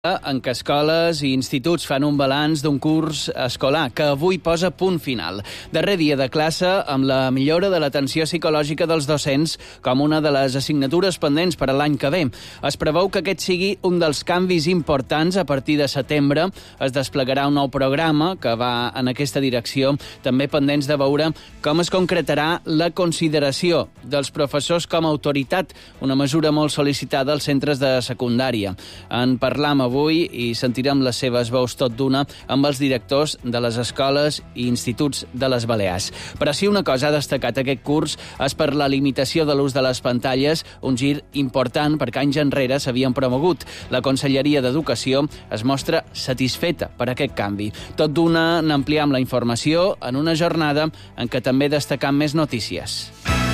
en què escoles i instituts fan un balanç d'un curs escolar que avui posa punt final. Darrer dia de classe amb la millora de l'atenció psicològica dels docents com una de les assignatures pendents per a l'any que ve. Es preveu que aquest sigui un dels canvis importants. A partir de setembre es desplegarà un nou programa que va en aquesta direcció, també pendents de veure com es concretarà la consideració dels professors com a autoritat, una mesura molt sol·licitada als centres de secundària. En parlam avui i sentirem les seves veus tot d'una amb els directors de les escoles i instituts de les Balears. Però si una cosa ha destacat aquest curs és per la limitació de l'ús de les pantalles, un gir important perquè anys enrere s'havien promogut. La Conselleria d'Educació es mostra satisfeta per aquest canvi. Tot d'una n'ampliem la informació en una jornada en què també destacam més notícies.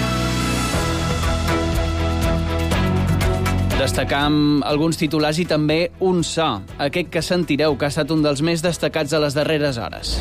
Destacam alguns titulars i també un so, aquest que sentireu, que ha estat un dels més destacats a les darreres hores.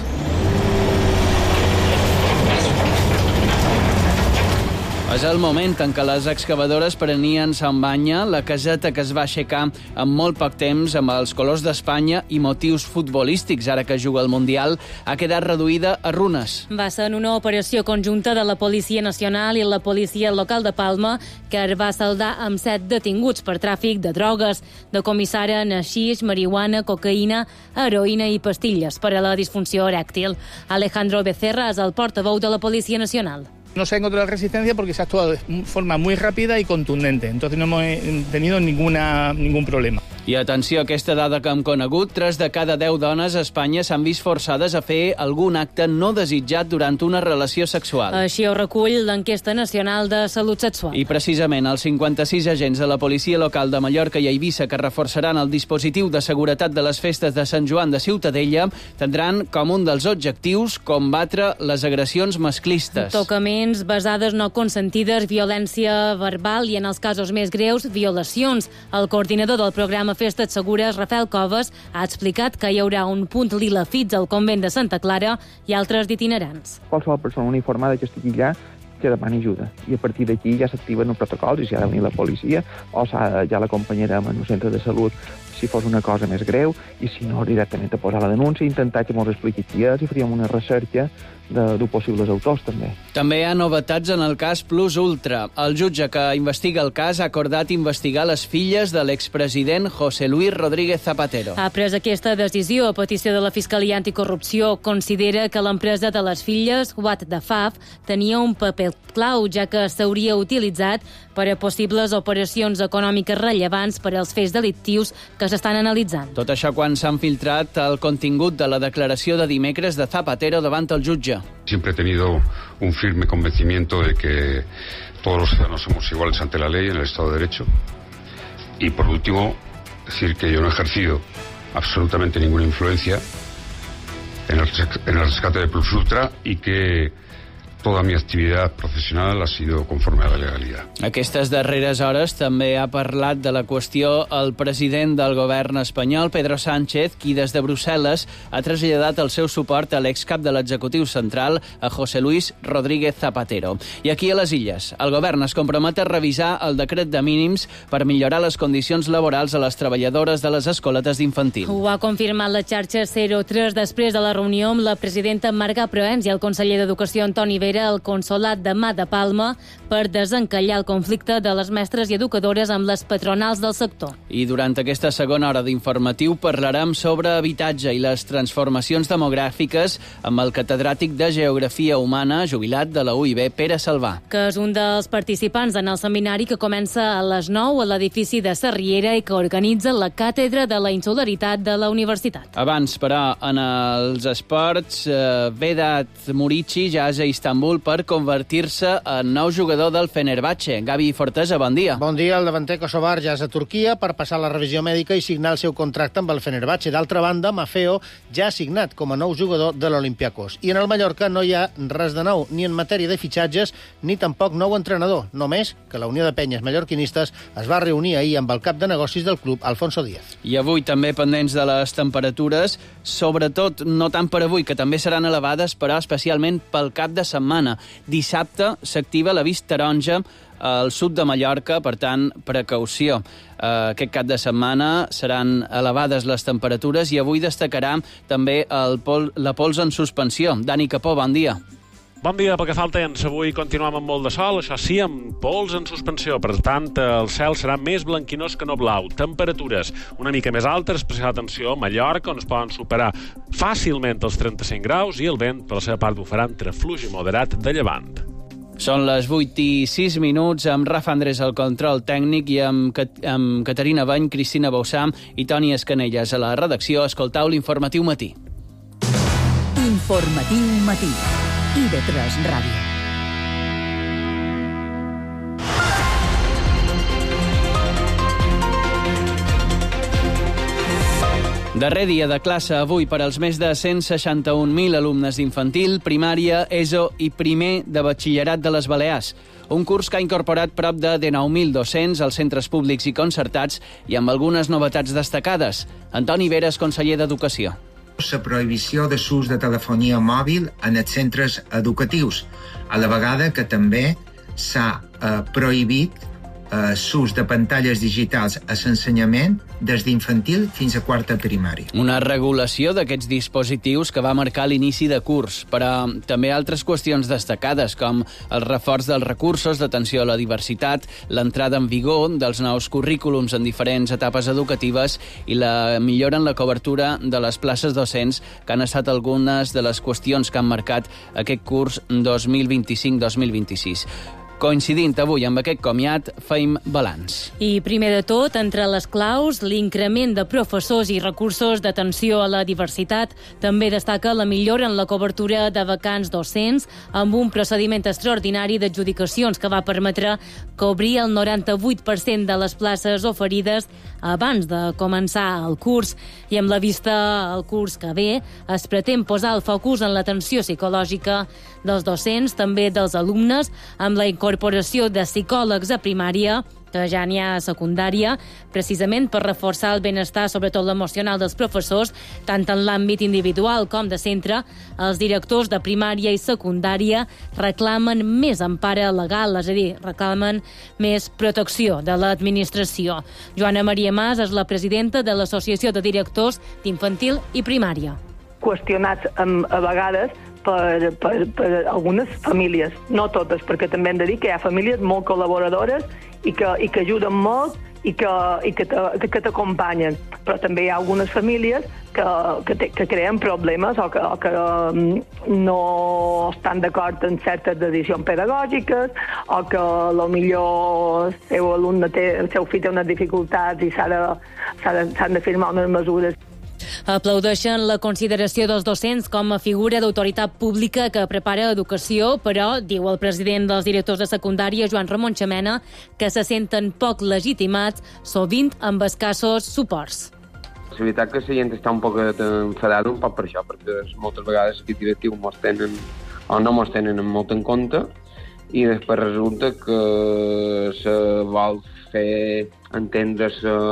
És el moment en què les excavadores prenien Sant Banya, la caseta que es va aixecar en molt poc temps amb els colors d'Espanya i motius futbolístics, ara que juga al Mundial, ha quedat reduïda a runes. Va ser en una operació conjunta de la Policia Nacional i la Policia Local de Palma que es va saldar amb 7 detinguts per tràfic de drogues, decomissaren haixix, marihuana, cocaïna, heroïna i pastilles per a la disfunció erèctil. Alejandro Becerra és el portaveu de la Policia Nacional. No se ha encontrado resistencia porque se ha actuado de forma muy rápida y contundente. Entonces no hemos tenido ningún problema. I atenció a aquesta dada que hem conegut, 3 de cada 10 dones a Espanya s'han vist forçades a fer algun acte no desitjat durant una relació sexual. Així ho recull l'enquesta nacional de salut sexual. I precisament els 56 agents de la Policia Local de Mallorca i Eivissa que reforçaran el dispositiu de seguretat de les festes de Sant Joan de Ciutadella tindran com un dels objectius combatre les agressions masclistes. Tocaments, besades no consentides, violència verbal i, en els casos més greus, violacions. El coordinador del programa Festes Segures, Rafael Coves, ha explicat que hi haurà un punt lila fits al convent de Santa Clara i altres d'itinerants. Qualsevol persona uniformada que estigui allà que demani ajuda. I a partir d'aquí ja s'activen els protocols i si ha de venir la policia o ja l'acompanyarem en un centre de salut si fos una cosa més greu i si no directament a posar la denúncia i intentar que ens expliqui qui és i faríem una recerca de possibles autors també. També hi ha novetats en el cas Plus Ultra. El jutge que investiga el cas ha acordat investigar les filles de l'expresident José Luis Rodríguez Zapatero. Ha pres aquesta decisió a petició de la Fiscalia Anticorrupció. Considera que l'empresa de les filles, What the Faf, tenia un paper clau, ja que s'hauria utilitzat per a possibles operacions econòmiques rellevants per als fets delictius que s'estan analitzant. Tot això quan s'han filtrat el contingut de la declaració de dimecres de Zapatero davant el jutge. Siempre he tenido un firme convencimiento de que todos los ciudadanos somos iguales ante la ley en el Estado de Derecho. Y por último, decir que yo no he ejercido absolutamente ninguna influencia en el rescate de Plus Ultra y que toda mi actividad profesional ha sido conforme a la legalidad. Aquestes darreres hores també ha parlat de la qüestió el president del govern espanyol, Pedro Sánchez, qui des de Brussel·les ha traslladat el seu suport a l'excap de l'executiu central, a José Luis Rodríguez Zapatero. I aquí a les Illes, el govern es compromet a revisar el decret de mínims per millorar les condicions laborals a les treballadores de les escoletes d'infantil. Ho ha confirmat la xarxa 03 després de la reunió amb la presidenta Marga Proens i el conseller d'Educació Antoni Vera al Consolat de Mà de Palma per desencallar el conflicte de les mestres i educadores amb les patronals del sector. I durant aquesta segona hora d'informatiu parlarem sobre habitatge i les transformacions demogràfiques amb el catedràtic de Geografia Humana, jubilat de la UIB, Pere Salvà. Que és un dels participants en el seminari que comença a les 9 a l'edifici de Sarriera i que organitza la Càtedra de la Insolidaritat de la Universitat. Abans, però, en els esports, Vedat Murici ja és a Istanbul per convertir-se en nou jugador del Fenerbahçe. Gavi Fortesa, bon dia. Bon dia. El davanter kosovar ja és a Turquia per passar la revisió mèdica i signar el seu contracte amb el Fenerbahçe. D'altra banda, Maffeo ja ha signat com a nou jugador de l'Olympiakos. I en el Mallorca no hi ha res de nou, ni en matèria de fitxatges, ni tampoc nou entrenador. Només que la Unió de Penyes Mallorquinistes es va reunir ahir amb el cap de negocis del club, Alfonso Díaz. I avui també pendents de les temperatures, sobretot no tant per avui, que també seran elevades, però especialment pel cap de setmana. Dissabte s'activa l'avís taronja al sud de Mallorca, per tant, precaució. Aquest cap de setmana seran elevades les temperatures i avui destacarà també la pols en suspensió. Dani Capó, bon dia. Bon dia, pel que fa al temps. Avui continuem amb molt de sol, això sí, amb pols en suspensió. Per tant, el cel serà més blanquinós que no blau. Temperatures una mica més altes, especial atenció a Mallorca, on es poden superar fàcilment els 35 graus i el vent, per la seva part, bufarà entre fluix i moderat de llevant. Són les 8:06, amb Rafa Andrés al control tècnic i amb Caterina Bany, Cristina Bausam i Toni Escanelles a la redacció. Escoltau l'Informatiu Matí. Informatiu Matí. IB3 Ràdio. Darrer dia de classe avui per als més de 161.000 alumnes d'infantil, primària, ESO i primer de batxillerat de les Balears. Un curs que ha incorporat prop de 19.000 docents als centres públics i concertats i amb algunes novetats destacades. Antoni Veres, conseller d'Educació. La prohibició de l'ús de telefonia mòbil en els centres educatius, a la vegada que també s'ha prohibit l'ús de pantalles digitals a l'ensenyament des d'infantil fins a quarta primària. Una regulació d'aquests dispositius que va marcar l'inici de curs, però també altres qüestions destacades, com el reforç dels recursos d'atenció a la diversitat, l'entrada en vigor dels nous currículums en diferents etapes educatives i la millora en la cobertura de les places docents, que han estat algunes de les qüestions que han marcat aquest curs 2025-2026. Coincidint avui amb aquest comiat, feim balanç. I primer de tot, entre les claus, l'increment de professors i recursos d'atenció a la diversitat. També destaca la millora en la cobertura de vacants docents amb un procediment extraordinari d'adjudicacions que va permetre cobrir el 98% de les places oferides abans de començar el curs. I amb la vista al curs que ve, es pretén posar el focus en l'atenció psicològica dels docents, també dels alumnes, amb la incorporació de psicòlegs a primària, que ja n'hi ha a secundària, precisament per reforçar el benestar, sobretot l'emocional dels professors, tant en l'àmbit individual com de centre. Els directors de primària i secundària reclamen més empara legal, és a dir, reclamen més protecció de l'administració. Joana Maria Mas és la presidenta de l'Associació de Directors d'Infantil i Primària. Qüestionats a vegades per algunes famílies, no totes, perquè també hem de dir que hi ha famílies molt col·laboradores i que ajuden molt i que t'acompanyen. Però també hi ha algunes famílies que creen problemes o que no estan d'acord en certes decisions pedagògiques o que potser el seu fill té unes dificultats i s'han de firmar unes mesures. Aplaudeixen la consideració dels docents com a figura d'autoritat pública que prepara educació, però, diu el president dels directors de secundària, Joan Ramon Xamena, que se senten poc legitimats, sovint amb escassos suports. La veritat que la gent està un poc enfadada un poc per això, perquè moltes vegades els directius no mos tenen molt en compte i després resulta que se vol fer entendre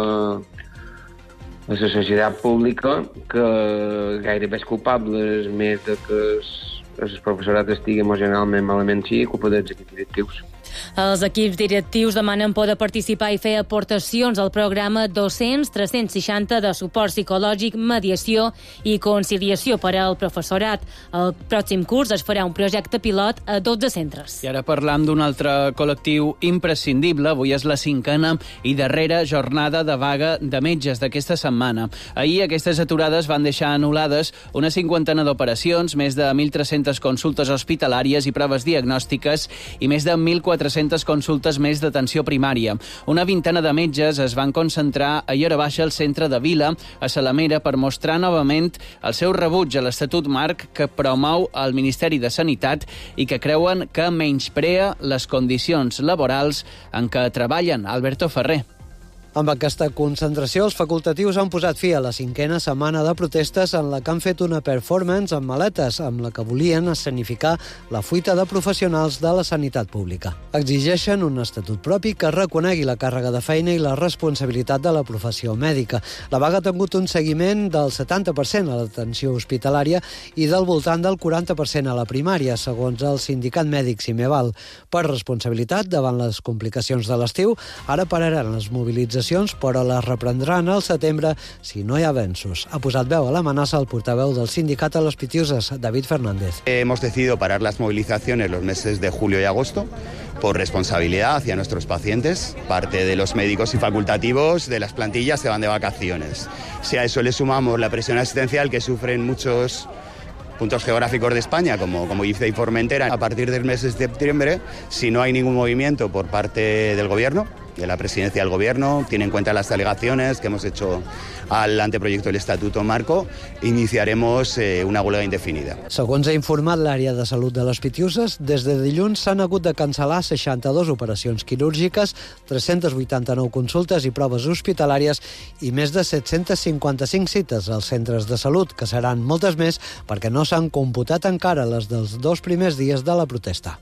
a la societat pública que gairebé és culpable més de que el professorat estigui emocionalment malament i culpa dels equips directius. Els equips directius demanen poder participar i fer aportacions al programa 200-360 de suport psicològic, mediació i conciliació per al professorat. El pròxim curs es farà un projecte pilot a 12 centres. I ara parlam d'un altre col·lectiu imprescindible. Avui és la 5a i darrera jornada de vaga de metges d'aquesta setmana. Ahir aquestes aturades van deixar anul·lades una 50 d'operacions, més de 1.300 consultes hospitalàries i proves diagnòstiques i més de 1.400 consultes més d'atenció primària. Una vintena de metges es van concentrar a Iora Baixa al centre de Vila, a Salamera, per mostrar novament el seu rebuig a l'Estatut Marc que promou el Ministeri de Sanitat i que creuen que menysprea les condicions laborals en què treballen. Alberto Ferrer. Amb aquesta concentració, els facultatius han posat fi a la 5a setmana de protestes en la que han fet una performance amb maletes, amb la que volien escenificar la fuita de professionals de la sanitat pública. Exigeixen un estatut propi que reconegui la càrrega de feina i la responsabilitat de la professió mèdica. La vaga ha tingut un seguiment del 70% a l'atenció hospitalària i del voltant del 40% a la primària, segons el sindicat mèdic Cimeval. Per responsabilitat, davant les complicacions de l'estiu, ara pararan les mobilitzacions, però les reprendran al setembre si no hi ha avenços. Ha posat veu a l'amenaça el portaveu del sindicat a les Pitiuses, David Fernández. Hemos decidido parar las movilizaciones los meses de julio y agosto por responsabilidad hacia nuestros pacientes. Parte de los médicos y facultativos de las plantillas se van de vacaciones. Si a eso le sumamos la presión asistencial que sufren muchos puntos geográficos de España, como Ibiza y Formentera, a partir del mes de septiembre, si no hay ningún movimiento por parte del Gobierno, de la presidencia del Gobierno, tiene en cuenta las alegaciones que hemos hecho al anteproyecto del Estatuto Marco, iniciaremos una huelga indefinida. Segons ha informat l'àrea de salut de les Pitiuses, des de dilluns s'han hagut de cancel·lar 62 operacions quirúrgiques, 389 consultes i proves hospitalàries i més de 755 cites als centres de salut, que seran moltes més perquè no s'han computat encara les dels 2 primers dies de la protesta.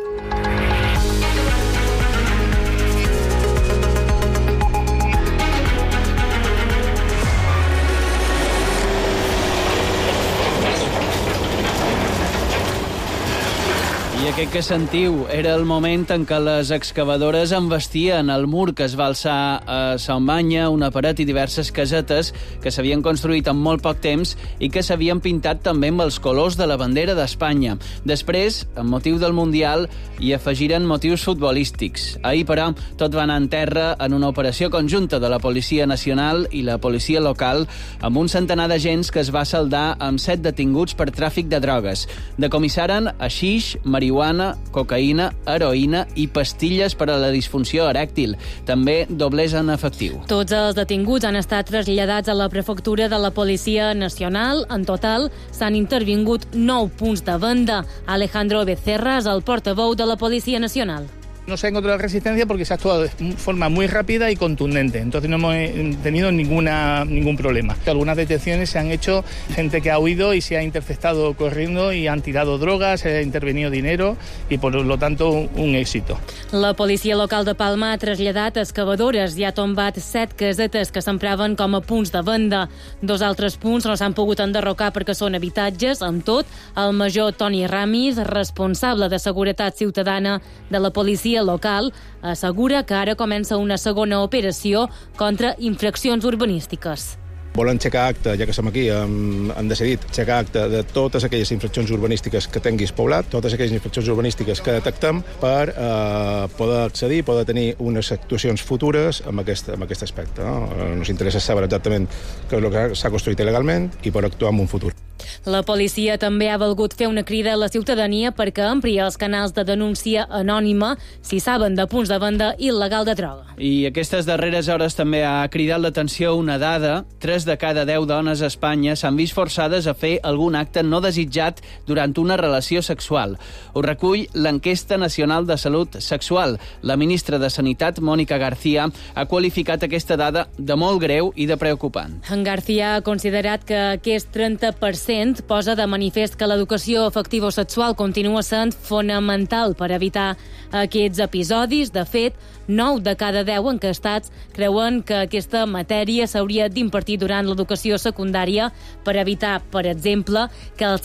I aquest que sentiu era el moment en què les excavadores embestien el mur que es va alçar a Saumanya, una paret i diverses casetes que s'havien construït en molt poc temps i que s'havien pintat també amb els colors de la bandera d'Espanya. Després, amb motiu del Mundial, hi afegiren motius futbolístics. Ahir, però, tot va anar en terra en una operació conjunta de la Policia Nacional i la policia local amb un centenar d'agents que es va saldar amb 7 detinguts per tràfic de drogues. Decomissaren haixix, marihuana, cocaïna, heroïna i pastilles per a la disfunció erèctil. També doblers en efectiu. Tots els detinguts han estat traslladats a la prefectura de la Policia Nacional. En total, s'han intervingut 9 punts de venda. Alejandro Becerra és el portaveu de la Policia Nacional. No se ha encontrado resistencia porque se ha actuado de forma muy rápida y contundente. Entonces no hemos tenido ningún problema. Algunas detenciones se han hecho gente que ha huido y se ha interceptado corriendo y han tirado drogas, se ha intervenido dinero y por lo tanto un éxito. La policia local de Palma ha traslladat excavadores i ha tombat 7 casetes que s'empraven com a punts de venda. 2 altres punts no s'han pogut enderrocar perquè són habitatges. Amb tot, el major Toni Ramis, responsable de seguretat ciutadana de la policia local, assegura que ara comença una segona operació contra infraccions urbanístiques. Volen xecar acte, ja que som aquí, han decidit xecar acte de totes aquelles infraccions urbanístiques que tinguis poblat, totes aquelles infraccions urbanístiques que detectem per poder accedir, poder tenir unes actuacions futures amb aquest aspecte. Ens interessa saber exactament què és el que s'ha construït il·legalment i per actuar en un futur. La policia també ha volgut fer una crida a la ciutadania perquè ampli els canals de denúncia anònima si saben de punts de venda il·legal de droga. I aquestes darreres hores també ha cridat l'atenció una dada. 3 de cada 10 dones a Espanya s'han vist forçades a fer algun acte no desitjat durant una relació sexual. Ho recull l'Enquesta Nacional de Salut Sexual. La ministra de Sanitat, Mònica García, ha qualificat aquesta dada de molt greu i de preocupant. En García ha considerat que aquest 30% posa de manifest que l'educació afectivo-sexual continua sent fonamental per evitar aquests episodis. De fet, 9 de cada 10 enquestats creuen que aquesta matèria s'hauria d'impartir durant l'educació secundària per evitar, per exemple, que el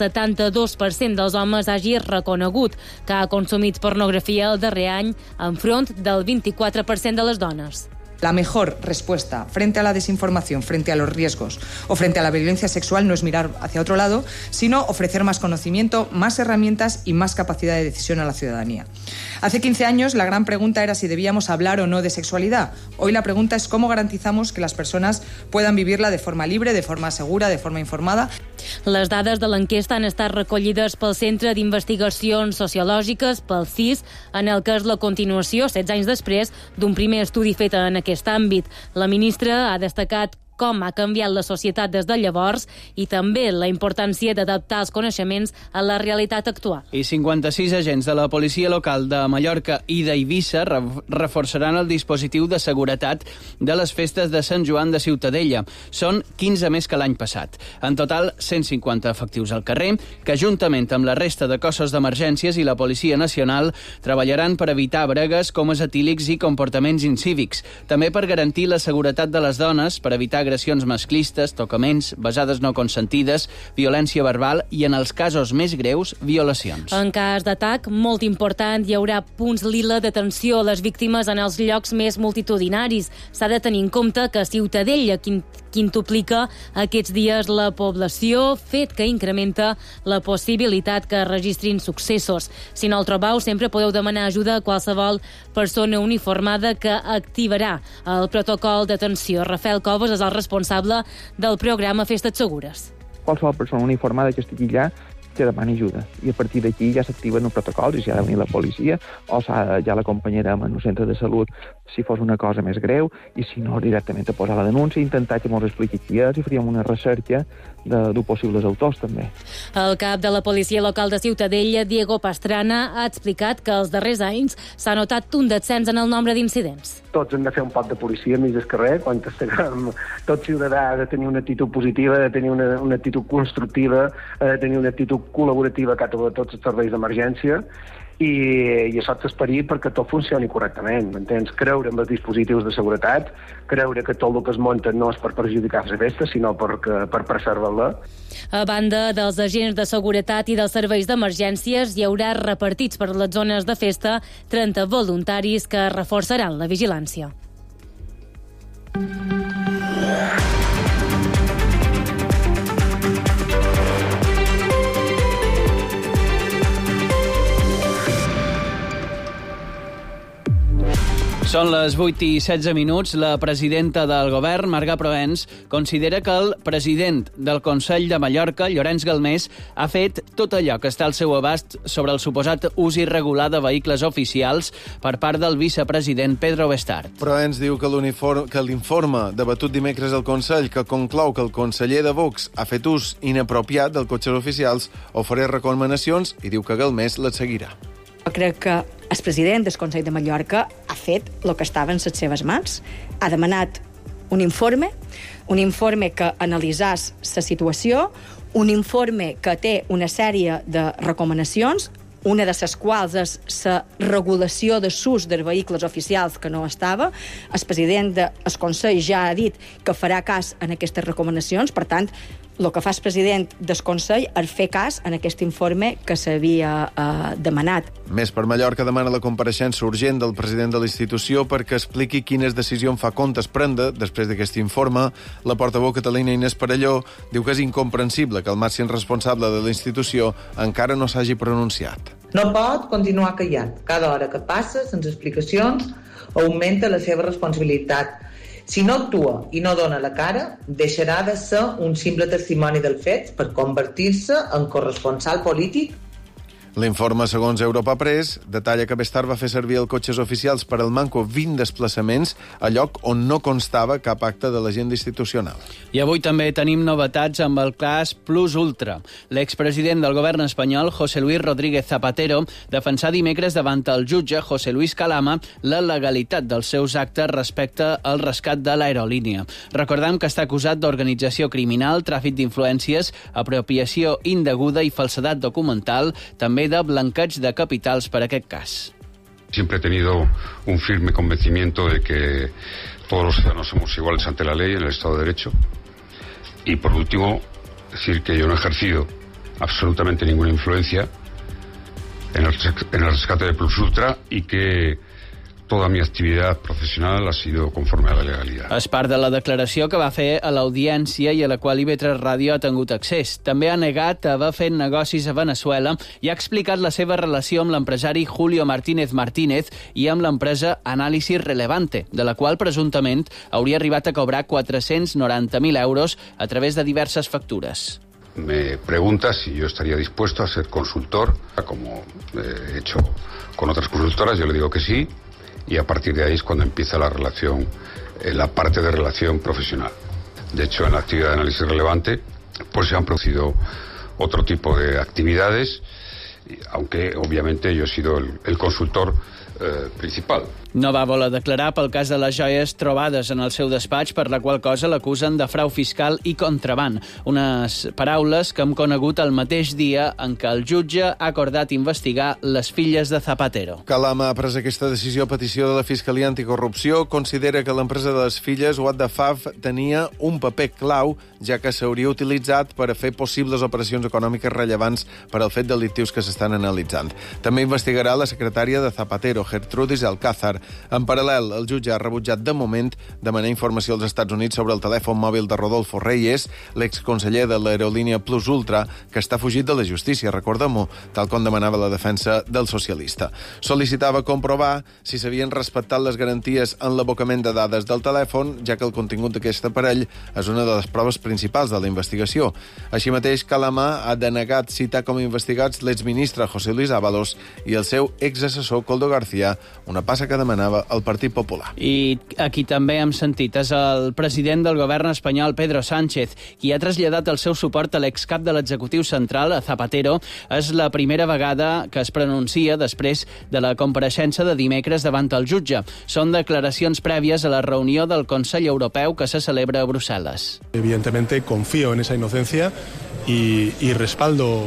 72% dels homes hagi reconegut que ha consumit pornografia el darrer any enfront del 24% de les dones. La mejor respuesta frente a la desinformación, frente a los riesgos o frente a la violencia sexual no es mirar hacia otro lado, sino ofrecer más conocimiento, más herramientas y más capacidad de decisión a la ciudadanía. Hace 15 años la gran pregunta era si debíamos hablar o no de sexualidad. Hoy la pregunta es cómo garantizamos que las personas puedan vivirla de forma libre, de forma segura, de forma informada. Les dades de l'enquesta han estat recollides pel Centre d'Investigacions Sociològiques, pel CIS, en el que és la continuació, 16 anys després, d'un primer estudi fet en aquest àmbit. La ministra ha destacat com ha canviat la societat des de llavors i també la importància d'adaptar els coneixements a la realitat actual. I 56 agents de la policia local de Mallorca i d'Eivissa reforçaran el dispositiu de seguretat de les festes de Sant Joan de Ciutadella. Són 15 més que l'any passat. En total, 150 efectius al carrer, que juntament amb la resta de cossos d'emergències i la Policia Nacional treballaran per evitar bregues, comes etílics i comportaments incívics. També per garantir la seguretat de les dones, per evitar agressions masclistes, tocaments, besades no consentides, violència verbal i, en els casos més greus, violacions. En cas d'atac molt important, hi haurà punts lila d'atenció a les víctimes en els llocs més multitudinaris. S'ha de tenir en compte que Ciutadella quintuplica aquests dies la població, fet que incrementa la possibilitat que registrin successos. Si no el trobeu, sempre podeu demanar ajuda a qualsevol persona uniformada que activarà el protocol d'atenció. Rafael Coves és el responsable del programa Festes Segures. Qualsevol persona uniformada que estigui allà que demani ajuda. I a partir d'aquí ja s'activen els protocols i si ha de venir la policia o ja l'acompanyarem en un centre de salut si fos una cosa més greu i si no directament a posar la denúncia i intentar que ens expliqui qui és i faríem una recerca de possibles autors també. El cap de la policia local de Ciutadella, Diego Pastrana, ha explicat que els darrers anys s'ha notat un descens en el nombre d'incidents. Tots hem de fer un pot de policia al mig del carrer, quan tot ciutadà ha de tenir una actitud positiva, ha de tenir una actitud constructiva, ha de tenir una actitud col·laborativa cap a tots els serveis d'emergència i això t'esperit perquè tot funcioni correctament, m'entens? Creure en els dispositius de seguretat, creure que tot el que es munta no és per perjudicar la festa, sinó per preservar-la. A banda dels agents de seguretat i dels serveis d'emergències, hi haurà repartits per les zones de festa 30 voluntaris que reforçaran la vigilància. Són les 8 i 16 minuts. La presidenta del govern, Marga Proens, considera que el president del Consell de Mallorca, Llorenç Galmés, ha fet tot allò que està al seu abast sobre el suposat ús irregular de vehicles oficials per part del vicepresident Pedro Bestart. Proens diu que l'informe debatut dimecres al Consell, que conclou que el conseller de Vox ha fet ús inapropiat dels cotxes oficials, ofereix recomanacions i diu que Galmés les seguirà. Jo crec que el president del Consell de Mallorca ha fet el que estava en les seves mans. Ha demanat un informe que analitzés la situació, un informe que té una sèrie de recomanacions, una de les quals és la regulació de l'ús dels vehicles oficials que no estava. El president del Consell ja ha dit que farà cas en aquestes recomanacions, per tant, el que fa el president del Consell és fer cas en aquest informe que s'havia demanat. Més per Mallorca demana la compareixença urgent del president de la institució perquè expliqui quines decisions fa comptes prendre després d'aquest informe. La portaveu catalana Inés Parelló diu que és incomprensible que el màxim responsable de la institució encara no s'hagi pronunciat. No pot continuar callat. Cada hora que passa, sense explicacions, augmenta la seva responsabilitat. Si no actua i no dona la cara, deixarà de ser un simple testimoni del fet per convertir-se en corresponsal polític. L'informe, segons Europa Press, detalla que Bestart va fer servir els cotxes oficials per al manco 20 desplaçaments a lloc on no constava cap acte de l'agenda institucional. I avui també tenim novetats amb el cas Plus Ultra. L'expresident del govern espanyol, José Luis Rodríguez Zapatero, defensà dimecres davant el jutge José Luis Calama la legalitat dels seus actes respecte al rescat de l'aerolínia. Recordem que està acusat d'organització criminal, tràfic d'influències, apropiació indeguda i falsedat documental, també de blanqueig de capitals per aquest cas. Siempre he tenido un firme convencimiento de que todos los ciudadanos somos iguales ante la ley en el Estado de Derecho. Y por último, decir que yo no he ejercido absolutamente ninguna influencia en el rescate de Plus Ultra y que toda mi actividad profesional ha sido conforme a la legalidad. És part de la declaració que va fer a l'audiència i a la qual IB3 Ràdio ha tingut accés. També ha negat haver fet negocis a Venezuela i ha explicat la seva relació amb l'empresari Julio Martínez Martínez i amb l'empresa Análisis Relevante, de la qual presumptament hauria arribat a cobrar 490.000 euros a través de diverses factures. Me pregunta si yo estaría dispuesto a ser consultor, como he hecho con otras consultoras, yo le digo que sí. Y a partir de ahí es cuando empieza la relación, la parte de relación profesional. De hecho, en la actividad de análisis relevante, pues se han producido otro tipo de actividades, aunque obviamente yo he sido el consultor principal. No va voler declarar pel cas de les joies trobades en el seu despatx, per la qual cosa l'acusen de frau fiscal i contraban. Unes paraules que hem conegut el mateix dia en què el jutge ha acordat investigar les filles de Zapatero. Calama ha pres aquesta decisió a petició de la Fiscalia Anticorrupció. Considera que l'empresa de les filles, What the Fav, tenia un paper clau, ja que s'hauria utilitzat per a fer possibles operacions econòmiques rellevants per al fet delictius que s'estan analitzant. També investigarà la secretària de Zapatero, Gertrudis Alcázar. En paral·lel, el jutge ha rebutjat de moment demanar informació als Estats Units sobre el telèfon mòbil de Rodolfo Reyes, l'exconseller de l'aerolínia Plus Ultra, que està fugit de la justícia, recordem-ho, tal com demanava la defensa del socialista. Sol·licitava comprovar si s'havien respectat les garanties en l'abocament de dades del telèfon, ja que el contingut d'aquest aparell és una de les proves principals de la investigació. Així mateix, Calama ha denegat citar com a investigats l'exministre José Luis Ábalos i el seu exassessor Koldo García, una passa que demanava el Partit Popular. I aquí també hem sentit és el president del govern espanyol, Pedro Sánchez, qui ha traslladat el seu suport a l'excap de l'executiu central, a Zapatero. És la primera vegada que es pronuncia després de la compareixença de dimecres davant el jutge. Són declaracions prèvies a la reunió del Consell Europeu que se celebra a Brussel·les. Evidentemente confío en esa inocencia y respaldo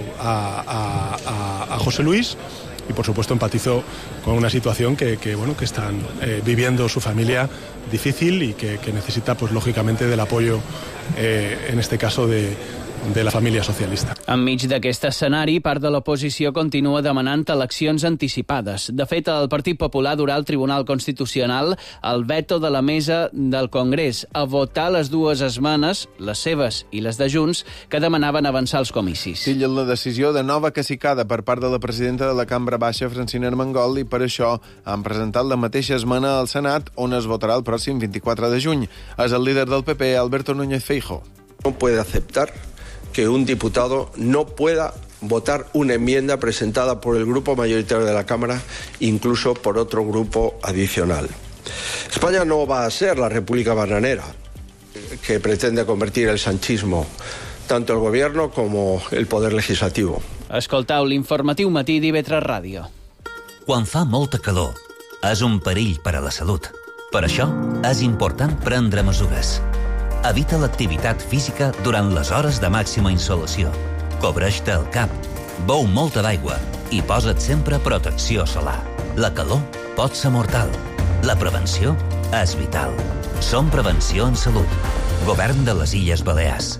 a José Luis. Y, por supuesto, empatizo con una situación que están viviendo su familia difícil y que necesita, pues lógicamente, del apoyo, en este caso, de la família socialista. Enmig d'aquest escenari, part de l'oposició continua demanant eleccions anticipades. De fet, el Partit Popular durà al Tribunal Constitucional el veto de la mesa del Congrés a votar les dues esmenes, les seves i les de Junts, que demanaven avançar els comicis. Tillen la decisió de nova cacicada per part de la presidenta de la Cambra Baixa, Francina Armengol, i per això han presentat la mateixa esmena al Senat, on es votarà el pròxim 24 de juny. És el líder del PP, Alberto Núñez Feijóo. No puede aceptar que un diputado no pueda votar una enmienda presentada por el grupo mayoritario de la Cámara, incluso por otro grupo adicional. España no va a ser la república bananera que pretende convertir el sanchismo, tanto el gobierno como el poder legislativo. Escoltau l'informatiu matí d'IV3 Ràdio. Quan fa molta calor, és un perill per a la salut. Per això, és important prendre mesures. Evita l'activitat física durant les hores de màxima insolació. Cobreix-te el cap, beu molta d'aigua i posa't sempre protecció solar. La calor pot ser mortal. La prevenció és vital. Som Prevenció en Salut. Govern de les Illes Balears.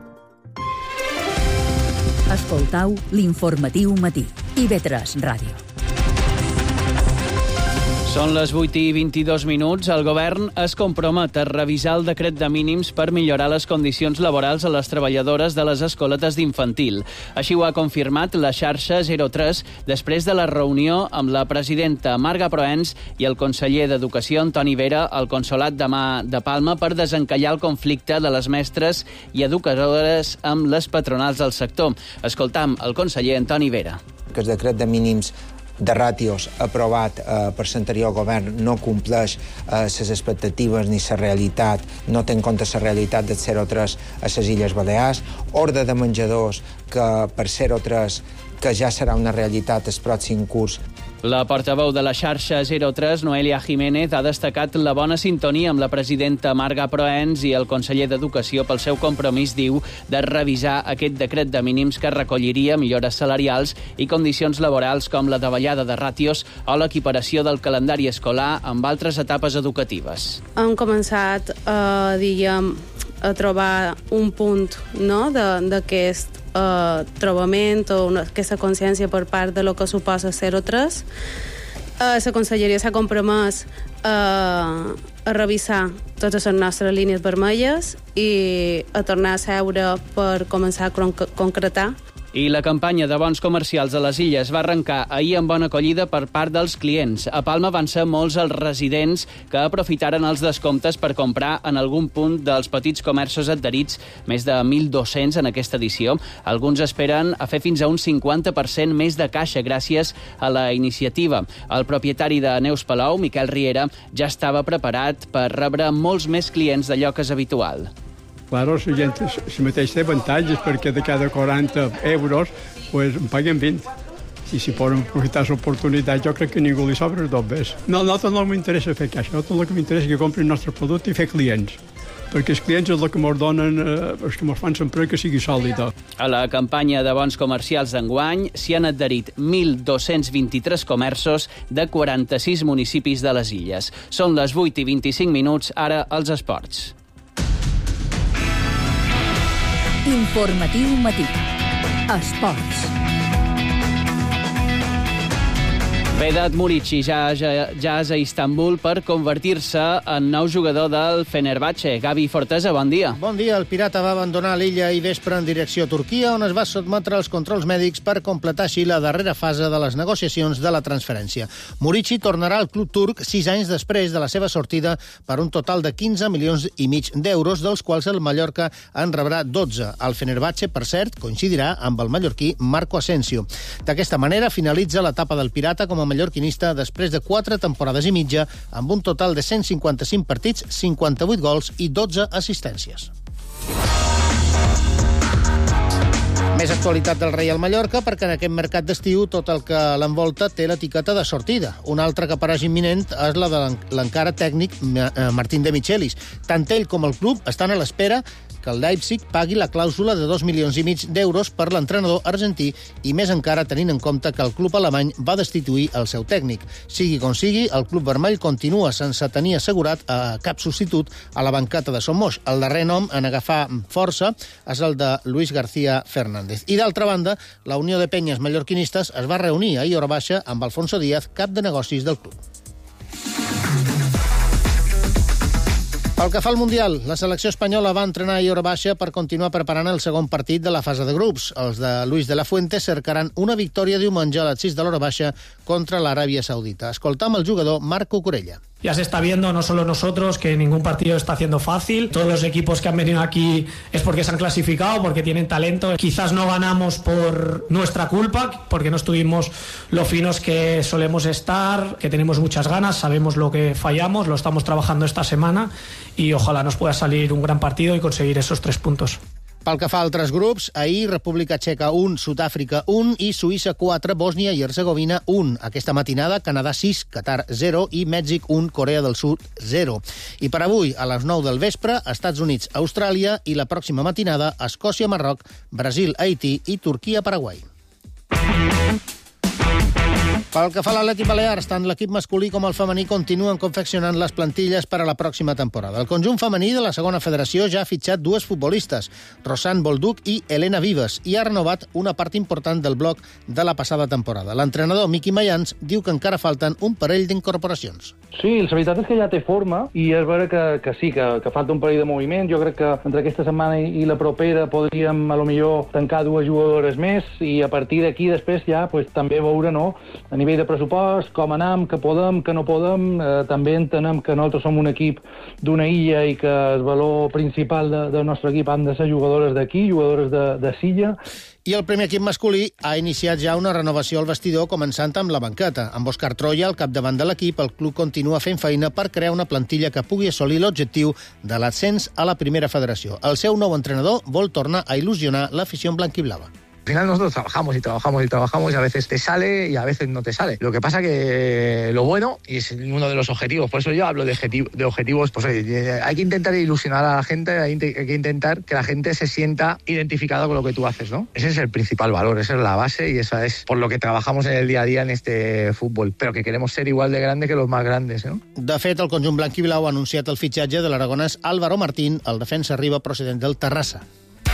Escoltau l'informatiu matí. IV3 Ràdio. Són les 8:22. El govern es compromet a revisar el decret de mínims per millorar les condicions laborals a les treballadores de les escoletes d'infantil. Així ho ha confirmat la xarxa 03 després de la reunió amb la presidenta Marga Proens i el conseller d'Educació Antoni Vera al Consolat de Palma per desencallar el conflicte de les mestres i educadores amb les patronals del sector. Escoltam el conseller Antoni Vera. El decret de mínims de ràtios aprovat per l'anterior govern no compleix les expectatives ni la realitat, no té en compte la realitat del 03 a les Illes Balears, ordre de menjadors que per 03 que ja serà una realitat el pròxim curs. La portaveu de la xarxa 03, Noelia Jiménez, ha destacat la bona sintonia amb la presidenta Marga Proens i el conseller d'Educació pel seu compromís, diu, de revisar aquest decret de mínims que recolliria millores salarials i condicions laborals com la davallada de ràtios o l'equiparació del calendari escolar amb altres etapes educatives. Hem començat a trobar un punt, no?, d'aquest trobament o aquesta consciència per part de lo que suposa 03. La Conselleria s'ha compromès a revisar totes les nostres línies vermelles i a tornar a seure per començar a concretar. I la campanya de bons comercials a les Illes va arrencar ahir amb bona acollida per part dels clients. A Palma van ser molts els residents que aprofitaren els descomptes per comprar en algun punt dels petits comerços adherits, més de 1.200 en aquesta edició. Alguns esperen a fer fins a un 50% més de caixa gràcies a la iniciativa. El propietari de Neus Palou, Miquel Riera, ja estava preparat per rebre molts més clients d'allò que és habitual. Claro, la gent si mateix té avantatges perquè de cada 40 euros pues, en paguen 20. I si poden aprofitar l'oportunitat, jo crec que a ningú li sobra dos més. No, a nosaltres no m'interessa fer caixa, a nosaltres el que m'interessa és que comprin el nostre producte i fer clients, perquè els clients és el que ens donen, els que ens fan sempre que sigui sòlida. A la campanya de bons comercials d'enguany s'hi han adherit 1.223 comerços de 46 municipis de les Illes. Són les 8:25, ara els esports. Informatiu matí. Esports. Vedat Murici ja és a Istanbul per convertir-se en nou jugador del Fenerbahçe. Gavi Fortesa, bon dia. Bon dia. El pirata va abandonar l'illa ahir vespre en direcció a Turquia, on es va sotmetre als controls mèdics per completar així la darrera fase de les negociacions de la transferència. Murici tornarà al club turc 6 anys després de la seva sortida per un total de 15,5 milions d'euros, dels quals el Mallorca en rebrà 12. El Fenerbahçe, per cert, coincidirà amb el mallorquí Marco Asensio. D'aquesta manera finalitza l'etapa del pirata com a mallorquinista després de 4 temporades i mitja, amb un total de 155 partits, 58 gols i 12 assistències. Més actualitat del Real Mallorca, perquè en aquest mercat d'estiu tot el que l'envolta té l'etiqueta de sortida. Una altra que apareix imminent és la de l'encara tècnic Martín de Michelis. Tant ell com el club estan a l'espera que el Leipzig pagui la clàusula de 2,5 milions d'euros per l'entrenador argentí, i més encara tenint en compte que el club alemany va destituir el seu tècnic. Sigui com sigui, el club vermell continua sense tenir assegurat cap substitut a la banqueta de Somos. El darrer nom en agafar força és el de Luis García Fernández. I d'altra banda, la Unió de Penyes Mallorquinistes es va reunir ahir a hora baixa amb Alfonso Díaz, cap de negocis del club. Pel que fa al Mundial, la selecció espanyola va entrenar ahir a hora baixa per continuar preparant el segon partit de la fase de grups. Els de Luis de la Fuente cercaran una victòria diumenge a les 6 de l'hora baixa contra l'Aràbia Saudita. Escoltam el jugador Marc Cucurella. Ya se está viendo, no solo nosotros, que ningún partido está haciendo fácil. Todos los equipos que han venido aquí es porque se han clasificado, porque tienen talento. Quizás no ganamos por nuestra culpa, porque no estuvimos lo finos que solemos estar, que tenemos muchas ganas, sabemos lo que fallamos, lo estamos trabajando esta semana y ojalá nos pueda salir un gran partido y conseguir esos 3 puntos. Pel que fa a altres grups, ahir República Txeca 1, Sud-àfrica 1 i Suïssa 4, Bòsnia i Hercegovina 1. Aquesta matinada, Canadà 6, Qatar 0 i Mèxic 1, Corea del Sud 0. I per avui, a les 9 del vespre, Estats Units, Austràlia, i la pròxima matinada, Escòcia, Marroc, Brasil, Haití i Turquia, Paraguai. Pel que fa a l'Atlètic Balears, tant l'equip masculí com el femení continuen confeccionant les plantilles per a la pròxima temporada. El conjunt femení de la segona federació ja ha fitxat 2 futbolistes, Rosan Bolduc i Elena Vives, i ha renovat una part important del bloc de la passada temporada. L'entrenador Miqui Mayans diu que encara falten un parell d'incorporacions. Sí, la veritat és que ja té forma i és vera que sí, que falta un parell de moviments. Jo crec que entre aquesta setmana i la propera podríem, a lo millor, tancar 2 jugadores més i a partir d'aquí després ja pues, també veure, no?, a nivell de pressupost, com anem, que podem, que no podem. També entenem que nosaltres som un equip d'una illa i que el valor principal del nostre equip han de ser jugadores d'aquí, jugadores de Silla. I el primer equip masculí ha iniciat ja una renovació al vestidor, començant amb la banqueta. Amb Òscar Troia al capdavant de l'equip, el club continua fent feina per crear una plantilla que pugui assolir l'objectiu de l'ascens a la primera federació. El seu nou entrenador vol tornar a il·lusionar l'afició blanquiblava. Al final nosotros trabajamos y trabajamos y trabajamos y a veces te sale y a veces no te sale. Lo que pasa que lo bueno, y es uno de los objetivos, por eso yo hablo de objetivos, pues oye, hay que intentar ilusionar a la gente, hay que intentar que la gente se sienta identificada con lo que tú haces, ¿no? Ese es el principal valor, esa es la base y esa es por lo que trabajamos en el día a día en este fútbol, pero que queremos ser igual de grande que los más grandes, ¿no? De fet, el conjunt blanquiblau ha anunciat el fitxatge de l'aragonès Álvaro Martín, el defensa riba procedent del Terrassa.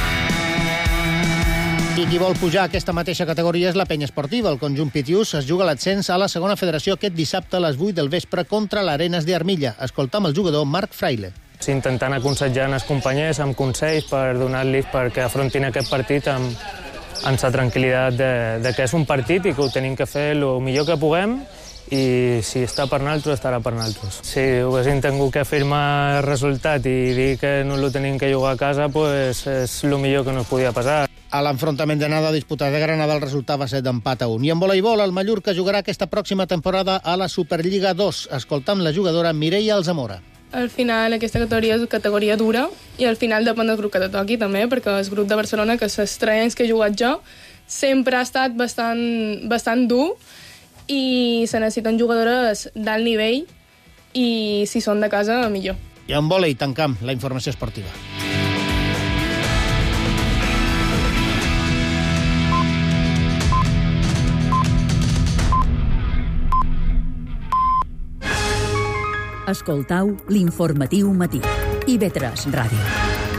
I qui vol pujar a aquesta mateixa categoria és la Penya Esportiva. El conjunt Pitiús es juga l'ascens a la segona federació aquest dissabte a les 8 del vespre contra l'Arenas de Armilla. Escoltam el jugador Marc Fraile. Intentant aconsellar els companys amb consells per donar-los perquè afrontin aquest partit amb la tranquil·litat de que és un partit i que ho tenim que fer el millor que puguem i si està per nosaltres, estarà per nosaltres. Si haguéssim tingut que firmar el resultat i dir que no el tenim que jugar a casa, pues és el millor que no podia passar. A l'enfrontament d'anada disputat a Granada el resultat va ser d'empat a 1. I en voleibol, el Mallorca jugarà aquesta pròxima temporada a la Superliga 2. Escoltam la jugadora Mireia Alzamora. al final aquesta categoria és categoria dura i al final depèn del grup que te toqui també, perquè el grup de Barcelona, que les 3 anys que he jugat jo, sempre ha estat bastant dur i se necessiten jugadores d'alt nivell i si són de casa, millor. I en vòlei tancam la informació esportiva. Escoltau l'informatiu matí. IB3 Ràdio.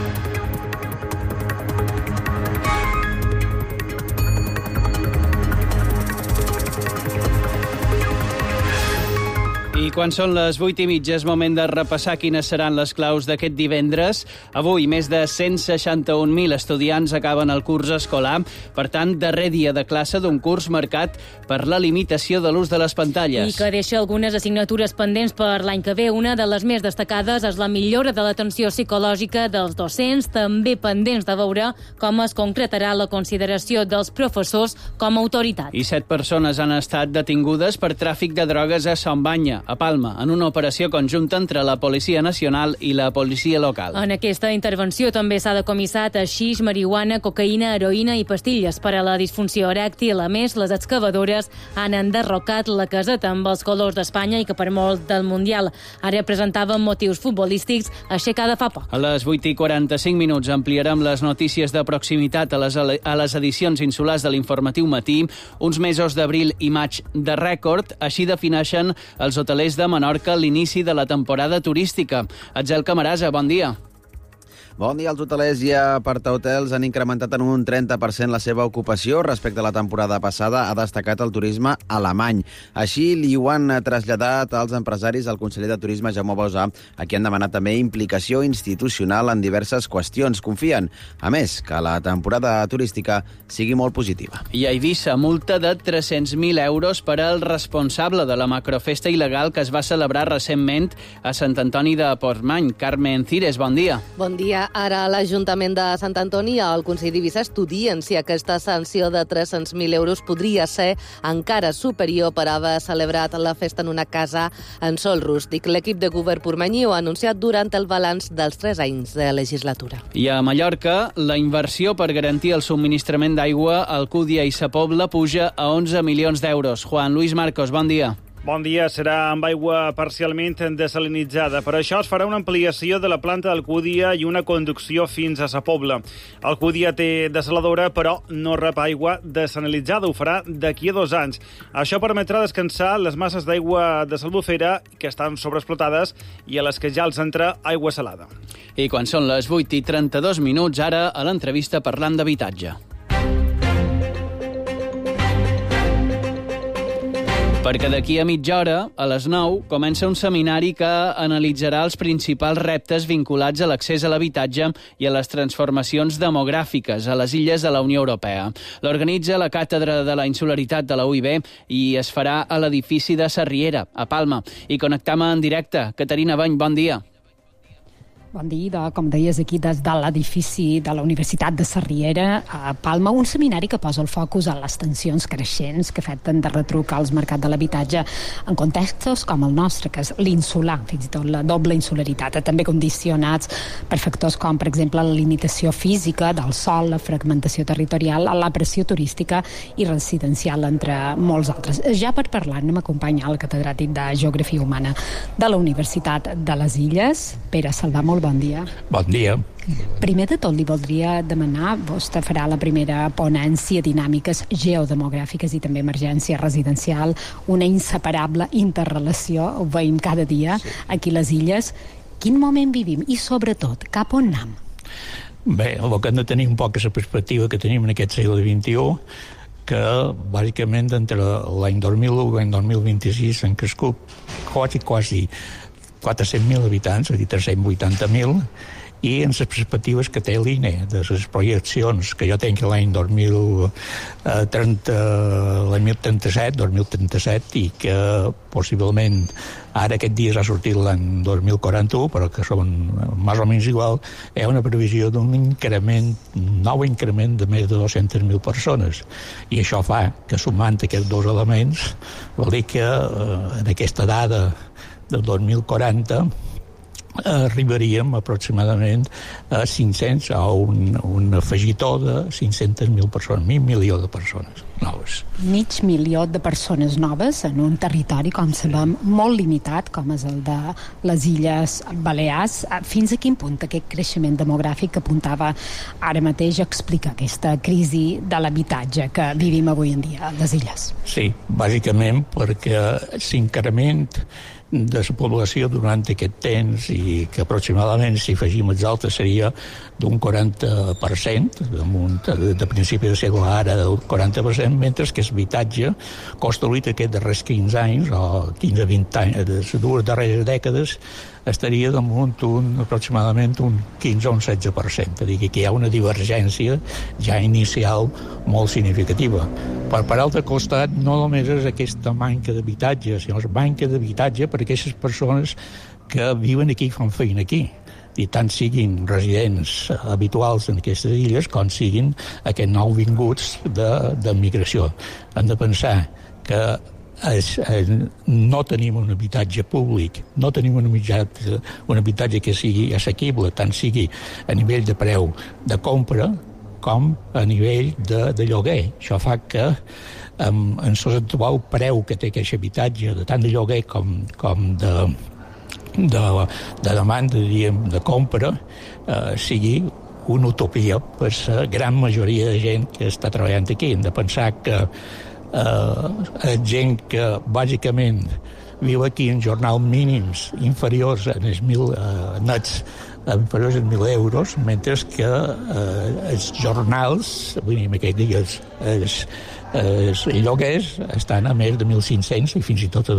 I quan són les 8:30 és moment de repassar quines seran les claus d'aquest divendres. Avui, més de 161.000 estudiants acaben el curs escolar. Per tant, darrer dia de classe d'un curs marcat per la limitació de l'ús de les pantalles. I que deixa algunes assignatures pendents per l'any que ve. Una de les més destacades és la millora de l'atenció psicològica dels docents, també pendents de veure com es concretarà la consideració dels professors com a autoritat. I 7 persones han estat detingudes per tràfic de drogues a Son Banya, a Palma, en una operació conjunta entre la Policia Nacional i la policia local. En aquesta intervenció també s'ha decomissat haixix, marihuana, cocaïna, heroïna i pastilles per a la disfunció erèctil. A més, les excavadores han enderrocat la caseta amb els colors d'Espanya i que per molt del Mundial ara presentaven motius futbolístics aixecada fa poc. A les 8:45 ampliarem les notícies de proximitat a les edicions insulars de l'informatiu matí. Uns mesos d'abril i maig de rècord, així defineixen els hotelers de Menorca l'inici de la temporada turística. Atzel Camarasa, bon dia. Bon dia. Els hotelers i apartahotels han incrementat en un 30% la seva ocupació respecte a la temporada passada, ha destacat el turisme alemany. Així li ho han traslladat als empresaris al conseller de Turisme, Jaume Bauzà, a qui han demanat també implicació institucional en diverses qüestions. Confien, a més, que la temporada turística sigui molt positiva. I a Eivissa, multa de 300.000 euros per al responsable de la macrofesta il·legal que es va celebrar recentment a Sant Antoni de Portmany. Carmen Cires, bon dia. Bon dia. Ara l'Ajuntament de Sant Antoni i el Consell d'Eivissa estudien si aquesta sanció de 300.000 euros podria ser encara superior per haver celebrat la festa en una casa en sòl rústic. L'equip de govern portmany ho ha anunciat durant el balanç dels 3 anys de legislatura. I a Mallorca, la inversió per garantir el subministrament d'aigua a Alcúdia i Sa Pobla puja a 11 milions d'euros. Juan Luis Marcos, bon dia. Bon dia. Serà amb aigua parcialment desalinitzada. Per això es farà una ampliació de la planta d'Alcúdia i una conducció fins a Sa Pobla. Alcúdia té desaladora, però no rep aigua desalinitzada. Ho farà d'aquí a 2 anys. Això permetrà descansar les masses d'aigua de Salbufera, que estan sobreexplotades, i a les que ja els entra aigua salada. I quan són les 8:32, ara a l'entrevista parlant d'habitatge. Perquè d'aquí a mitja hora, a les 9, comença un seminari que analitzarà els principals reptes vinculats a l'accés a l'habitatge i a les transformacions demogràfiques a les illes de la Unió Europea. L'organitza la Càtedra de la Insularitat de la UIB i es farà a l'edifici de Sarriera, a Palma. I connectam en directe. Caterina Bany, bon dia. Bon dia, com deies, aquí des de l'edifici de la Universitat de Sarriera a Palma, un seminari que posa el focus en les tensions creixents que afecten de retruc als mercats de l'habitatge en contextos com el nostre, que és l'insular, fins i tot la doble insularitat, també condicionats per factors com, per exemple, la limitació física del sòl, la fragmentació territorial, la pressió turística i residencial, entre molts altres. Ja per parlar-ne m'acompanya el catedràtic de Geografia Humana de la Universitat de les Illes, Pere Salvà. Molt bon dia. Bon dia. Primer de tot li voldria demanar, vostè farà la primera ponència dinàmiques geodemogràfiques i també emergència residencial, una inseparable interrelació, ho veiem cada dia aquí a les illes. Quin moment vivim i sobretot cap on anem? Bé, el que hem de tenir un poc és la perspectiva que tenim en aquest segle XXI, que bàsicament entre l'any 2001 i l'any 2026 han crescut quasi 400.000 habitants, és a dir, 380.000, i en les perspectives que té l'INE, de les projeccions que jo tenc l'any 2037, i que possiblement ara aquest dia ha sortit l'any 2041, però que són més o menys igual, hi ha una previsió d'un nou increment de més de 200.000 persones. I això fa que, sumant aquests 2 elements, vol dir que en aquesta dada del 2040 arribaríem aproximadament a 500, a un afegitó de 500.000 persones, 1 milió de persones noves. 500.000 de persones noves en un territori, com sabem, molt limitat, com és el de les Illes Balears. Fins a quin punt aquest creixement demogràfic que apuntava ara mateix explica aquesta crisi de l'habitatge que vivim avui en dia a les illes? Sí, bàsicament perquè l'increment de la població durant aquest temps i que aproximadament, si afegim els altres, seria d'un 40%, de principi de segle ara del 40%, mentre que l'habitatge construït aquests darrers 15 anys o 15-20 anys, de les dues darreres dècades, estaria damunt aproximadament un 15 o un 16%. És a dir, que hi ha una divergència ja inicial molt significativa. Per altre costat, no només és aquesta manca d'habitatge, sinó és manca d'habitatge per aquestes persones que viuen aquí i fan feina aquí. I tant siguin residents habituals en aquestes illes com siguin aquests nouvinguts de migració. Hem de pensar que no tenim un habitatge públic, no tenim un habitatge que sigui assequible, tant sigui a nivell de preu de compra com a nivell de lloguer. Això fa que en l'actual preu que té aquest habitatge, de tant de lloguer com de demanda, diríem, de compra, sigui una utopia per la gran majoria de gent que està treballant aquí. Hem de pensar que gent que bàsicament viu aquí en jornals mínims inferiors a els 1.000 nets, inferiors a 1.000 euros, mentre que els jornals, vull dir, els lloguers estan a més de 1.500 i fins i tot a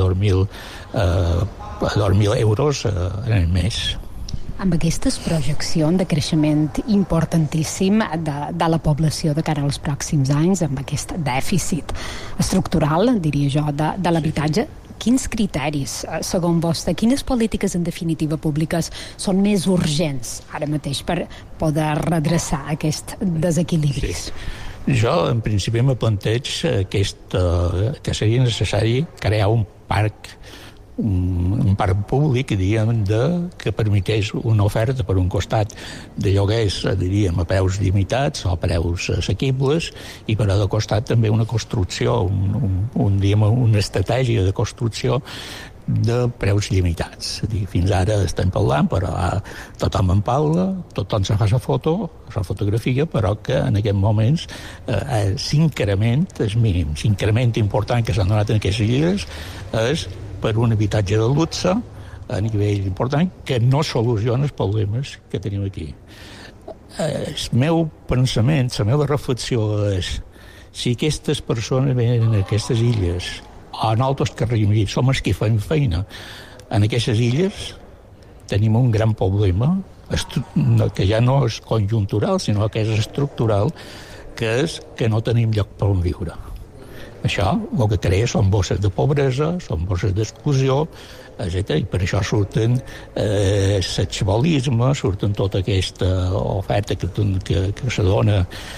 2.000 euros en el mes. Amb aquestes projeccions de creixement importantíssim de la població de cara als pròxims anys, amb aquest dèficit estructural, diria jo, de l'habitatge, quins criteris, segons vostè, quines polítiques, en definitiva, públiques són més urgents ara mateix per poder redreçar aquests desequilibris? Sí. Jo, en principi, me plantejo que seria necessari crear un parc públic, diríem, que permeteix una oferta per un costat de lloguers, diríem, a preus limitats o a preus assequibles, i per altre costat també una construcció, una estratègia de construcció de preus limitats. És a dir, fins ara estem parlant, però tothom en parla, tothom se fa la fotografia, però que en aquests moments s'increment, és mínim, s'increment important que s'han donat en aquestes illes és per un habitatge de luxe a nivell important que no soluciona els problemes que tenim aquí. El meu pensament, la meva reflexió és si aquestes persones venen a aquestes illes o nosaltres que som els que fem feina en aquestes illes, tenim un gran problema que ja no és conjuntural, sinó que és estructural, que és que no tenim lloc per on viure. Això el que crea són bosses de pobresa, són bosses d'exclusió, etc. I per això surten sexualisme, surten tota aquesta oferta que se dona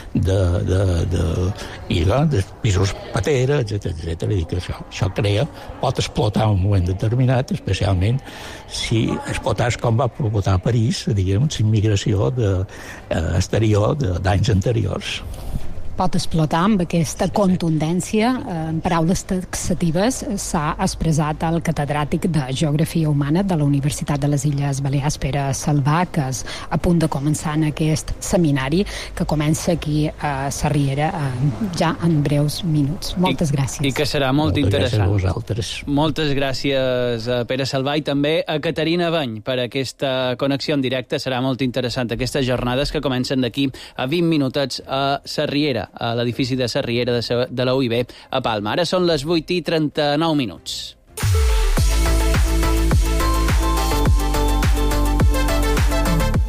de pisos patera, etc. I que això pot explotar en un moment determinat, especialment si explotàs com va explotar a París, diguem, l'immigració exterior d'anys anteriors. Pot explotar amb aquesta contundència. En paraules taxatives s'ha expressat el catedràtic de Geografia Humana de la Universitat de les Illes Balears, Pere Salvà, que és a punt de començar en aquest seminari que comença aquí a Sarriera ja en breus minuts. Moltes gràcies. I que serà molt interessant. Gràcies a vosaltres. Moltes gràcies a Pere Salvà i també a Caterina Bany per aquesta connexió en directe. Serà molt interessant aquestes jornades que comencen d'aquí a 20 minutets a Sarriera, a l'edifici de Sarriera de la UIB a Palma. Ara són les 8:39 minuts.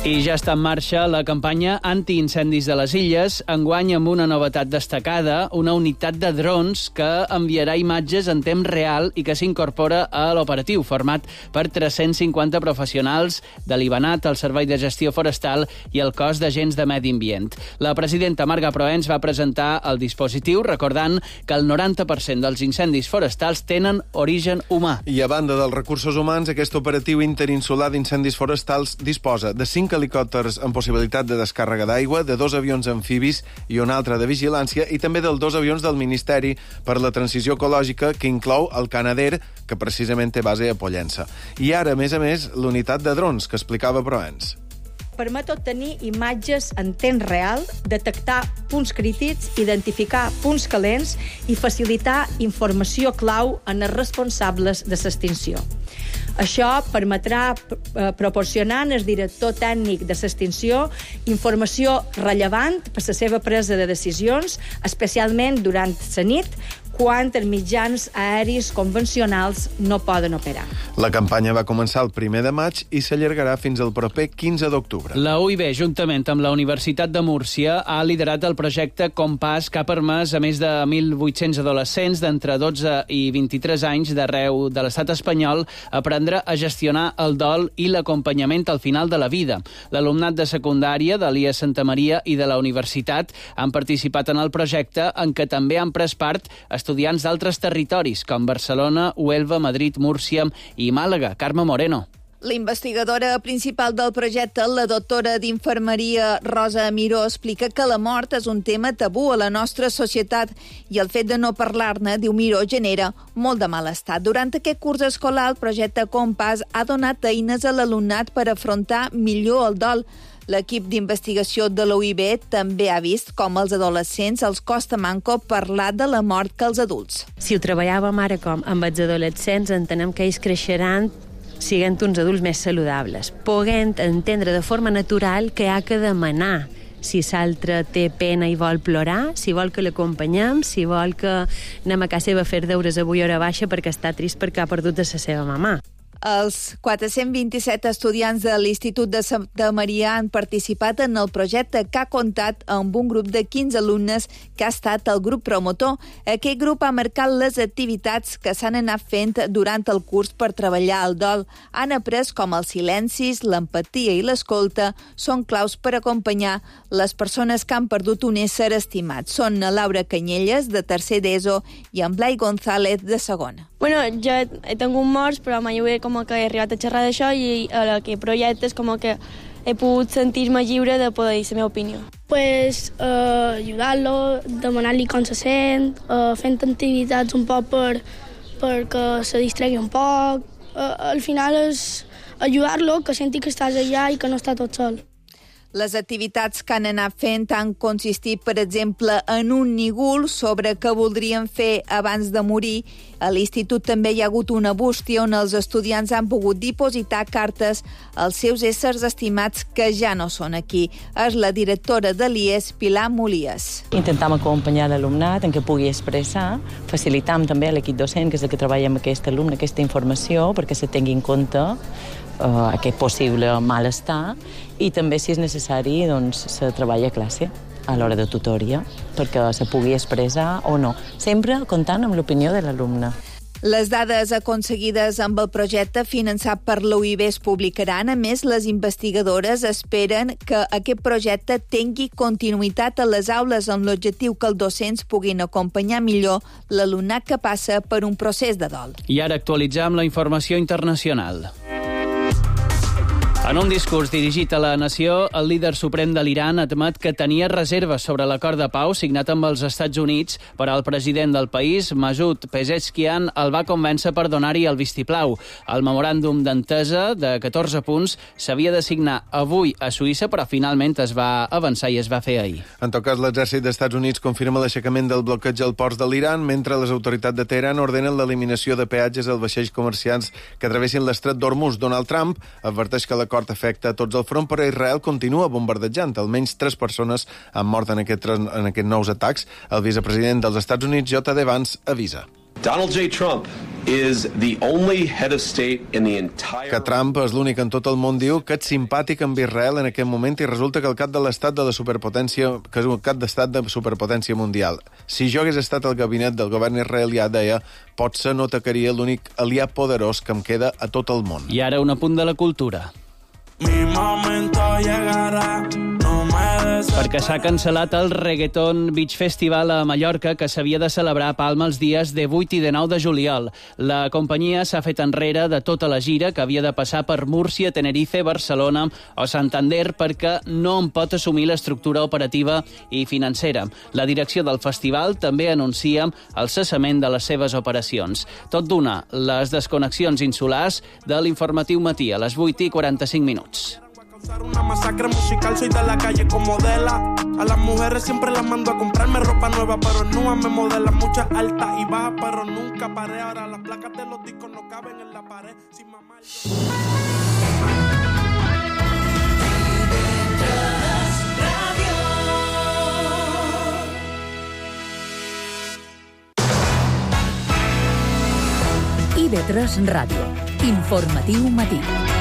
I ja està en marxa la campanya antiincendis de les Illes, enguany amb una novetat destacada, una unitat de drons que enviarà imatges en temps real i que s'incorpora a l'operatiu, format per 350 professionals de l'IBANAT, el Servei de Gestió Forestal i el cos d'agents de medi ambient. La presidenta Marga Proens va presentar el dispositiu, recordant que el 90% dels incendis forestals tenen origen humà. I a banda dels recursos humans, aquest operatiu interinsular d'incendis forestals disposa de 5 helicòpters amb possibilitat de descàrrega d'aigua, de 2 avions amfibis i un altre de vigilància, i també dels 2 avions del Ministeri per la Transició Ecològica, que inclou el Canadair, que precisament té base a Pollença. I ara, a més, l'unitat de drons, que explicava Proens. Permet obtenir imatges en temps real, detectar punts crítics, identificar punts calents i facilitar informació clau en els responsables de l'extinció. Això permetrà proporcionar al director tècnic de l'extinció informació rellevant per la seva presa de decisions, especialment durant la nit, quan els mitjans aeris convencionals no poden operar. La campanya va començar el 1 de maig i s'allargarà fins al proper 15 d'octubre. La UIB, juntament amb la Universitat de Múrcia, ha liderat el projecte Compàs, que ha permès a més de 1.800 adolescents d'entre 12 i 23 anys d'arreu de l'estat espanyol aprendre a gestionar el dol i l'acompanyament al final de la vida. L'alumnat de secundària de l'IA Santa Maria i de la universitat han participat en el projecte, en què també han pres part estudiants d'altres territoris, com Barcelona, Huelva, Madrid, Múrcia i Màlaga. Carme Moreno. La investigadora principal del projecte, la doctora d'Infermeria Rosa Miró, explica que la mort és un tema tabú a la nostra societat i el fet de no parlar-ne, diu Miró, genera molt de malestar. Durant aquest curs escolar, el projecte Compàs ha donat eines a l'alumnat per afrontar millor el dol. L'equip d'investigació de l'UIB també ha vist com als adolescents els costa manco parlar de la mort que als adults. Si ho treballàvem ara com amb els adolescents, entenem que ells creixeran siguent uns adults més saludables, poguent entendre de forma natural que ha que demanar si l'altre té pena i vol plorar, si vol que l'acompanyem, si vol que anem a casa seva a fer deures avui hora baixa perquè està trist perquè ha perdut de la seva mamà. Els 427 estudiants de l'Institut de Santa Maria han participat en el projecte, que ha comptat amb un grup de 15 alumnes que ha estat el grup promotor. Aquest grup ha marcat les activitats que s'han anat fent durant el curs per treballar el dol. Han après com els silencis, l'empatia i l'escolta són claus per acompanyar les persones que han perdut un ésser estimat. Són la Laura Canyelles, de tercer d'ESO, i en Blai González, de segona. Bueno, jo he tingut morts, però mai com que he arribat a xerrar d'això i a aquest projecte és com que he pogut sentir-me lliure de poder dir la meva opinió. Pues ajudar-lo, demanar-li com se sent, fent activitats un poc perquè se distregui un poc. Al final és ajudar-lo, que senti que estàs allà i que no està tot sol. Les activitats que han anat fent han consistit, per exemple, en un nígul sobre què voldrien fer abans de morir. A l'institut també hi ha hagut una bústia on els estudiants han pogut dipositar cartes als seus éssers estimats que ja no són aquí. És la directora de l'IES, Pilar Molies. Intentam acompanyar l'alumnat en què pugui expressar, facilitam també a l'equip docent, que és el que treballa amb aquest alumne, aquesta informació, perquè se tingui en compte aquest possible malestar, i també, si és necessari, doncs, se treballa a classe a l'hora de tutoria perquè se pugui expressar o no, sempre comptant amb l'opinió de l'alumne. Les dades aconseguides amb el projecte finançat per l'UIB es publicaran. A més, les investigadores esperen que aquest projecte tingui continuïtat a les aules, amb l'objectiu que els docents puguin acompanyar millor l'alumnat que passa per un procés de dol. I ara actualitzem la informació internacional. En un discurs dirigit a la nació, el líder suprem de l'Iran admet que tenia reserves sobre l'acord de pau signat amb els Estats Units, però el president del país, Masoud Pezeshkian, el va convèncer per donar-hi el vistiplau. El memoràndum d'entesa de 14 punts s'havia de signar avui a Suïssa, però finalment es va avançar i es va fer ahir. En tot cas, l'exèrcit dels Estats Units confirma l'aixecament del bloqueig als ports de l'Iran, mentre les autoritats de Teheran ordenen l'eliminació de peatges als vaixells comerciants que travessin l'estret d'Hormuz. Donald Trump adverteix que l'acord afecta a tots el front, però Israel continua bombardejant. Almenys 3 persones han mort en aquests nous atacs. El vicepresident dels Estats Units, J.D. Vance, avisa. Donald J. Trump Que Trump és l'únic en tot el món, diu, que és simpàtic amb Israel en aquest moment i resulta que el cap de l'estat de la superpotència, que és un cap d'estat de superpotència mundial. Si jo hagués estat al gabinet del govern israelià, deia, potser no atacaria l'únic aliat poderós que em queda a tot el món. I ara un apunt de la cultura. Mi momento llegará, no me perquè s'ha cancel·lat el Reggaeton Beach Festival a Mallorca, que s'havia de celebrar a Palma els dies 18 i 19 de juliol. La companyia s'ha fet enrere de tota la gira, que havia de passar per Múrcia, Tenerife, Barcelona o Santander, perquè no en pot assumir l'estructura operativa i financera. La direcció del festival també anuncia el cessament de les seves operacions. Tot d'una, les desconnexions insulars de l'informatiu matí a les 8:45 minuts. Una masacre musical, soy de la calle con modela. A las mujeres siempre las mando a comprarme ropa nueva, pero nua me modela, mucha alta y baja, pero nunca paré. Ahora las placas de los discos no caben en la pared. Sin mamá, IB3 Ràdio. Informatiu matí.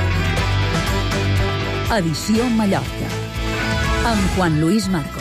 Edició Mallorca. Amb Juan Luis Marcos.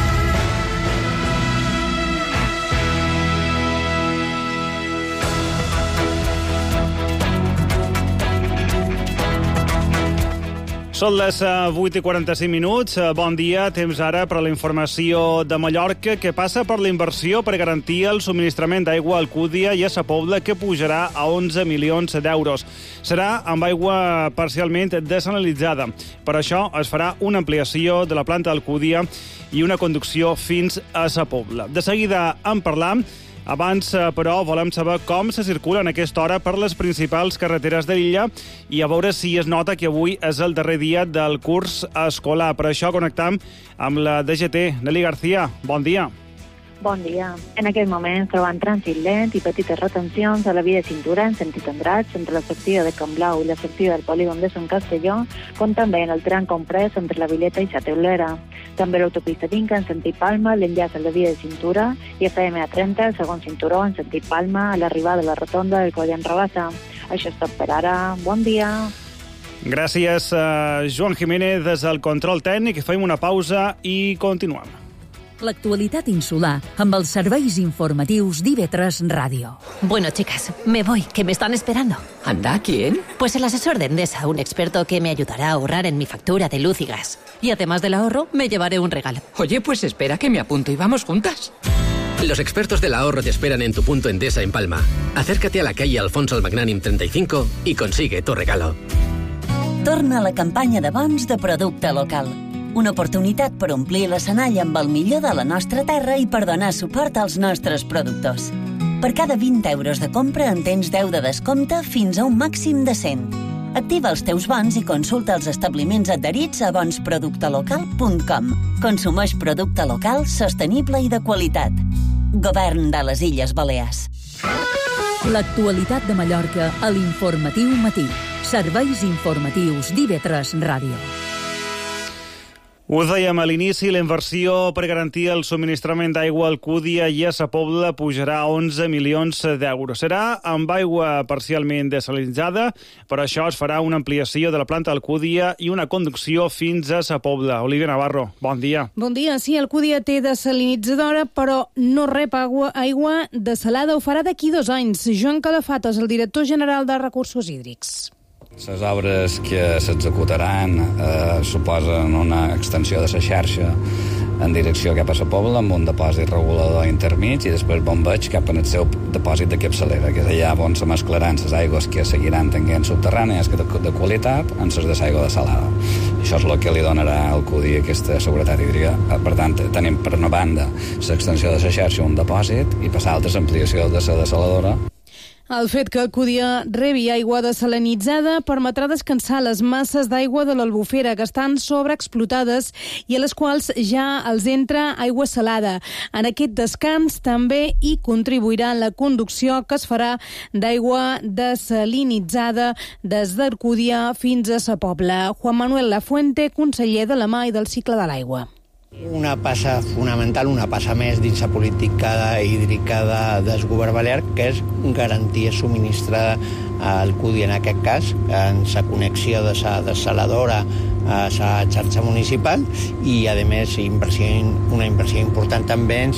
Són les 8:45 minuts. Bon dia. Temps ara per a la informació de Mallorca, que passa per la inversió per garantir el subministrament d'aigua a Alcúdia i a Sa Pobla, que pujarà a 11 milions d'euros. Serà amb aigua parcialment desalinitzada. Per això es farà una ampliació de la planta d'Alcúdia i una conducció fins a Sa Pobla. De seguida en parlam. Abans, però, volem saber com se circula en aquesta hora per les principals carreteres de l'illa i a veure si es nota que avui és el darrer dia del curs escolar. Per això connectam amb la DGT. Nelly García, bon dia. Bon dia. En aquest moment trobant trànsit lent i petites retencions a la via de cintura en sentit Andratx, entre la sortida de Can Blau i la sortida del polígon de Sant Castelló, com també en el tram comprès entre la Vileta i Sa Teulera. També l'autopista Vinca en sentit Palma, l'enllaç a la via de cintura, i FM A30, el segon cinturó en sentit Palma, a l'arribada de la rotonda del Coll en Rabassa. Això és tot per ara. Bon dia. Gràcies, Joan Jiménez, des del control tècnic. Fem una pausa i continuem. L'actualitat insular amb els serveis informatius d'IB3 Ràdio. Bueno, chicas, me voy, que me están esperando. ¿Anda? ¿Quién? Pues el asesor de Endesa, un experto que me ayudará a ahorrar en mi factura de luz y gas. Y además del ahorro, me llevaré un regalo. Oye, pues espera que me apunto y vamos juntas. Los expertos del ahorro te esperan en tu punto Endesa en Palma. Acércate a la calle Alfonso el Magnànim 35 y consigue tu regalo. Torna a la campanya de bons de producte local. Una oportunitat per omplir l'escenari amb el millor de la nostra terra i per donar suport als nostres productors. Per cada 20 euros de compra en tens 10 de descompte fins a un màxim de 100. Activa els teus bons i consulta els establiments adherits a bonsproductelocal.com. Consumeix producte local, sostenible i de qualitat. Govern de les Illes Balears. L'actualitat de Mallorca a l'Informatiu Matí. Serveis informatius d'IB3 Ràdio. Ho dèiem a l'inici, la inversió per garantir el subministrament d'aigua a Alcúdia i a Sa Pobla pujarà a 11 milions d'euros. Serà amb aigua parcialment desalinitzada, per això es farà una ampliació de la planta d'Alcúdia i una conducció fins a Sa Pobla. Olivia Navarro, bon dia. Bon dia. Sí, Alcúdia té desalinitzadora, però no rep aigua desalada. Ho farà d'aquí 2 anys. Joan Calafat és el director general de Recursos Hídrics. Les obres que s'executaran suposen una extensió de la xarxa en direcció cap a Sa Pobla amb un dipòsit regulador intermig i després bombeig cap en el seu dipòsit de capçalera, que és allà on se mesclaran les aigües que seguiran tenint subterrànies de qualitat amb les de l'aigua desalada. Això és el que li donarà al Alcúdia aquesta seguretat hídrica. Per tant, tenim per una banda l'extensió de la xarxa un dipòsit i per l'altra l'ampliació de la desaladora. El fet que Alcúdia rebi aigua desalinitzada permetrà descansar les masses d'aigua de l'Albufera que estan sobreexplotades i a les quals ja els entra aigua salada. En aquest descans també hi contribuirà la conducció que es farà d'aigua desalinitzada des d'Alcúdia fins a Sa Pobla. Juan Manuel Lafuente, conseller de la Mà i del Cicle de l'Aigua. Una passa fonamental, una passa més dins la política hídrica del govern balear, que és garantir subministrar al CUDI, en aquest cas, en la connexió de la desaladora a la xarxa municipal i, a més, una inversió important també en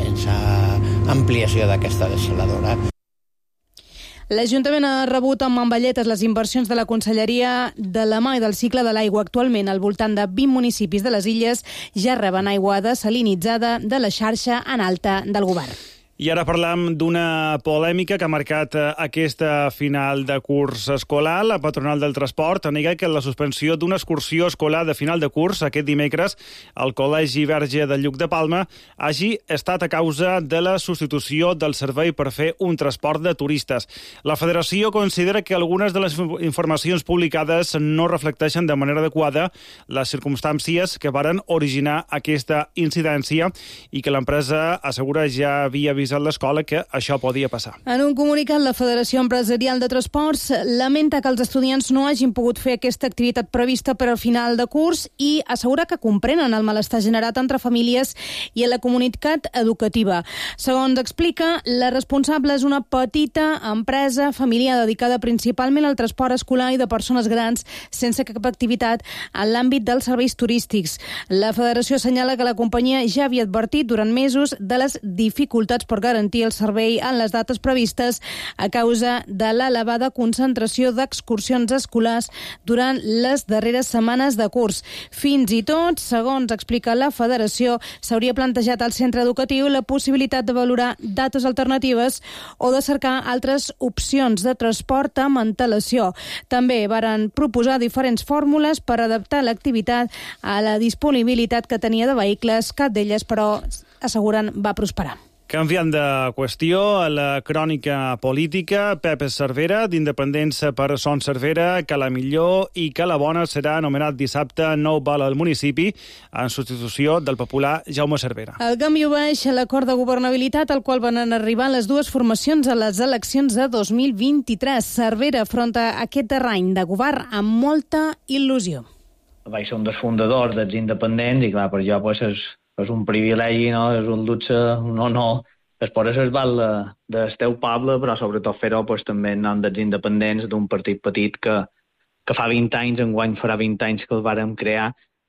l'ampliació d'aquesta desaladora. L'Ajuntament ha rebut amb mamballetes les inversions de la Conselleria de la Mà i del Cicle de l'Aigua. Actualment, al voltant de 20 municipis de les illes ja reben aigua desalinitzada de la xarxa en alta del govern. I ara parlam d'una polèmica que ha marcat aquesta final de curs escolar. La patronal del transport nega que la suspensió d'una excursió escolar de final de curs aquest dimecres al Col·legi Verge de Lluc de Palma hagi estat a causa de la substitució del servei per fer un transport de turistes. La federació considera que algunes de les informacions publicades no reflecteixen de manera adequada les circumstàncies que varen originar aquesta incidència i que l'empresa assegura ja havia avisat l'escola que això podia passar. En un comunicat, la Federació Empresarial de Transports lamenta que els estudiants no hagin pogut fer aquesta activitat prevista per al final de curs i assegura que comprenen el malestar generat entre famílies i a la comunitat educativa. Segons explica, la responsable és una petita empresa familiar dedicada principalment al transport escolar i de persones grans sense cap activitat en l'àmbit dels serveis turístics. La Federació assenyala que la companyia ja havia advertit durant mesos de les dificultats per garantir el servei en les dates previstes a causa de l'elevada concentració d'excursions escolars durant les darreres setmanes de curs. Fins i tot, segons explica la Federació, s'hauria plantejat al centre educatiu la possibilitat de valorar dates alternatives o de cercar altres opcions de transport amb antelació. També varen proposar diferents fórmules per adaptar l'activitat a la disponibilitat que tenia de vehicles, cap d'elles, però, asseguren, va prosperar. Canviant de qüestió, a la crònica política, Pep Cervera, d'Independents per Son Cervera, que la millor i que la bona serà anomenat dissabte nou val al municipi en substitució del popular Jaume Cervera. El canvi baix a l'acord de governabilitat al qual van arribar les dues formacions a les eleccions de 2023. Cervera afronta aquest terreny de govern amb molta il·lusió. Vaig ser un dels fundadors dels independents i, clar, per jo és un privilegi, no? És un luxe, un honor. És per això es val del teu poble, però sobretot fer-ho també en nom dels independents d'un partit petit que fa 20 anys, enguany farà 20 anys que el vàrem crear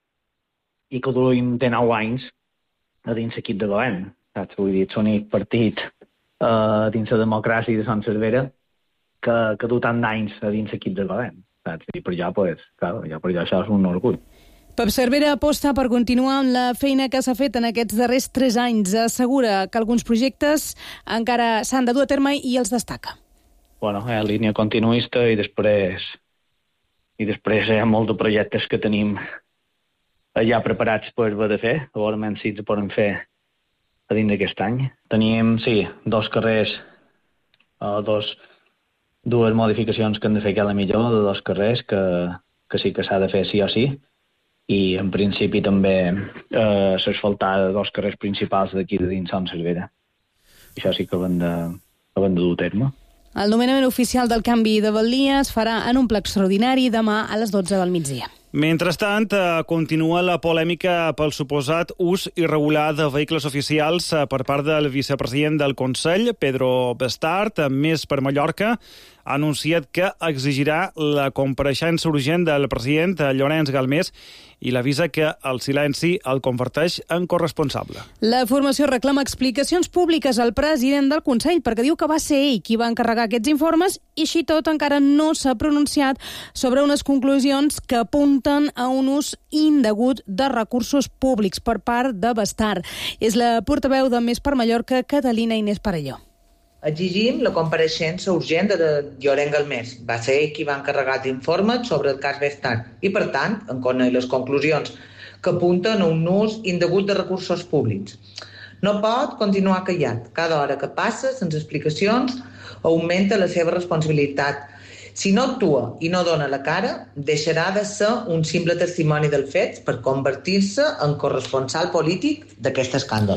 i que duim de 9 anys a dins l'equip de govern. Saps? Vull dir, és l'únic partit dins la democràcia de Sant Cervera que du tant d'anys a dins l'equip de govern. Saps? I per jo, per jo això és un orgull. Pep Cervera aposta per continuar amb la feina que s'ha fet en aquests darrers 3 anys. Assegura que alguns projectes encara s'han de dur a terme i els destaca. Bueno, línia continuista i després hi ha molts de projectes que tenim ja preparats per haver de fer. A veure si els podem fer a dins d'aquest any. Tenim, sí, 2 carrers, dues modificacions que hem de fer que a la millor de 2 carrers que sí que s'ha de fer sí o sí. I, en principi, també s'asfaltar 2 carrers principals d'aquí de dins Sant Cervera. Això sí que hem de dur a terme. El nomenament oficial del canvi de batllia es farà en un ple extraordinari demà a les 12 del migdia. Mentrestant, continua la polèmica pel suposat ús irregular de vehicles oficials per part del vicepresident del Consell, Pedro Bestart, Més per Mallorca, ha anunciat que exigirà la compareixença urgent del president Llorenç Galmés i l'avisa que el silenci el converteix en corresponsable. La formació reclama explicacions públiques al president del Consell perquè diu que va ser ell qui va encarregar aquests informes i així tot encara no s'ha pronunciat sobre unes conclusions que apunten a un ús indegut de recursos públics per part de Bestart. És la portaveu de Més per Mallorca, Catalina Inés Parelló. Exigim la compareixença urgent de Llorenç Galmés. Va ser ell qui va encarregar d'informes sobre el cas Bestart i, per tant, en coneix les conclusions que apunten a un ús indegut de recursos públics. No pot continuar callat. Cada hora que passa, sense explicacions, augmenta la seva responsabilitat. Si no actua i no dona la cara, deixarà de ser un simple testimoni dels fets per convertir-se en corresponsal polític d'aquest escàndol.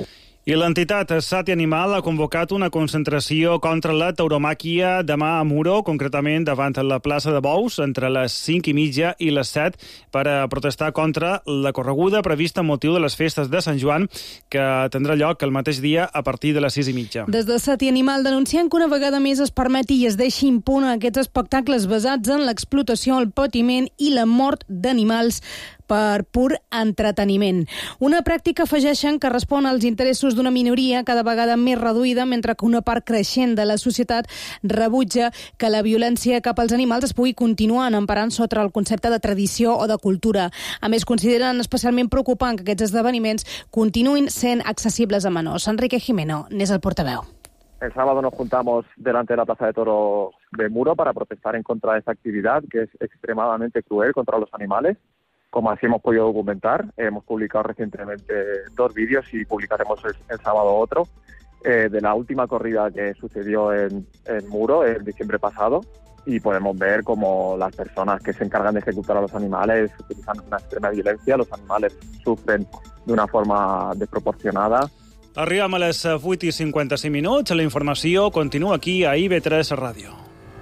I l'entitat Sati Animal ha convocat una concentració contra la tauromàquia demà a Muro, concretament davant la plaça de Bous, entre les 5:30 i les 7, per a protestar contra la correguda prevista amb motiu de les festes de Sant Joan, que tindrà lloc el mateix dia a partir de les 6:30. Des de Sati Animal denuncien que una vegada més es permeti i es deixi impune aquests espectacles basats en l'explotació, el patiment i la mort d'animals per pur entreteniment. Una pràctica, afegeixen, que respon als interessos d'una minoria cada vegada més reduïda, mentre que una part creixent de la societat rebutja que la violència cap als animals es pugui continuar emparant sota el concepte de tradició o de cultura. A més, consideren especialment preocupant que aquests esdeveniments continuïn sent accessibles a menors. Enrique Jimeno n'és el portaveu. El sábado nos juntamos delante de la Plaza de Toros de Muro para protestar en contra de esta actividad que es extremadamente cruel contra los animales. Como así hemos podido documentar, hemos publicado recientemente 2 vídeos y publicaremos el sábado otro de la última corrida que sucedió en Muro en diciembre pasado, y podemos ver cómo las personas que se encargan de ejecutar a los animales utilizan una extrema violencia, los animales sufren de una forma desproporcionada. Arribem a les 8:55. La informació continua aquí a IB3 Ràdio.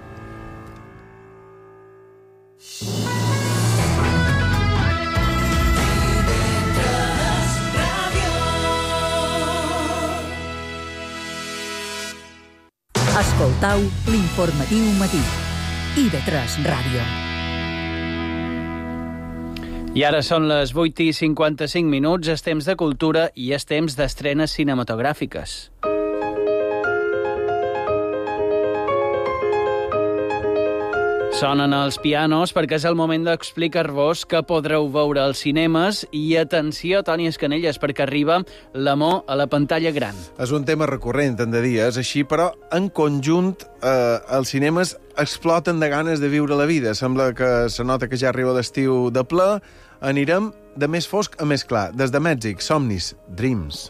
Escoltau l'informatiu matí. IB3 Ràdio. I ara són les 8:55. És temps de cultura i és temps d'estrenes cinematogràfiques. Sonen els pianos perquè és el moment d'explicar-vos què podreu veure als cinemes i atenció, Toni Escanelles, perquè arriba l'amor a la pantalla gran. És un tema recurrent, hem de dir, és així, però en conjunt els cinemes exploten de ganes de viure la vida. Sembla que se nota que ja arriba l'estiu de ple. Anirem de més fosc a més clar. Des de Mèxic, somnis, Dreams.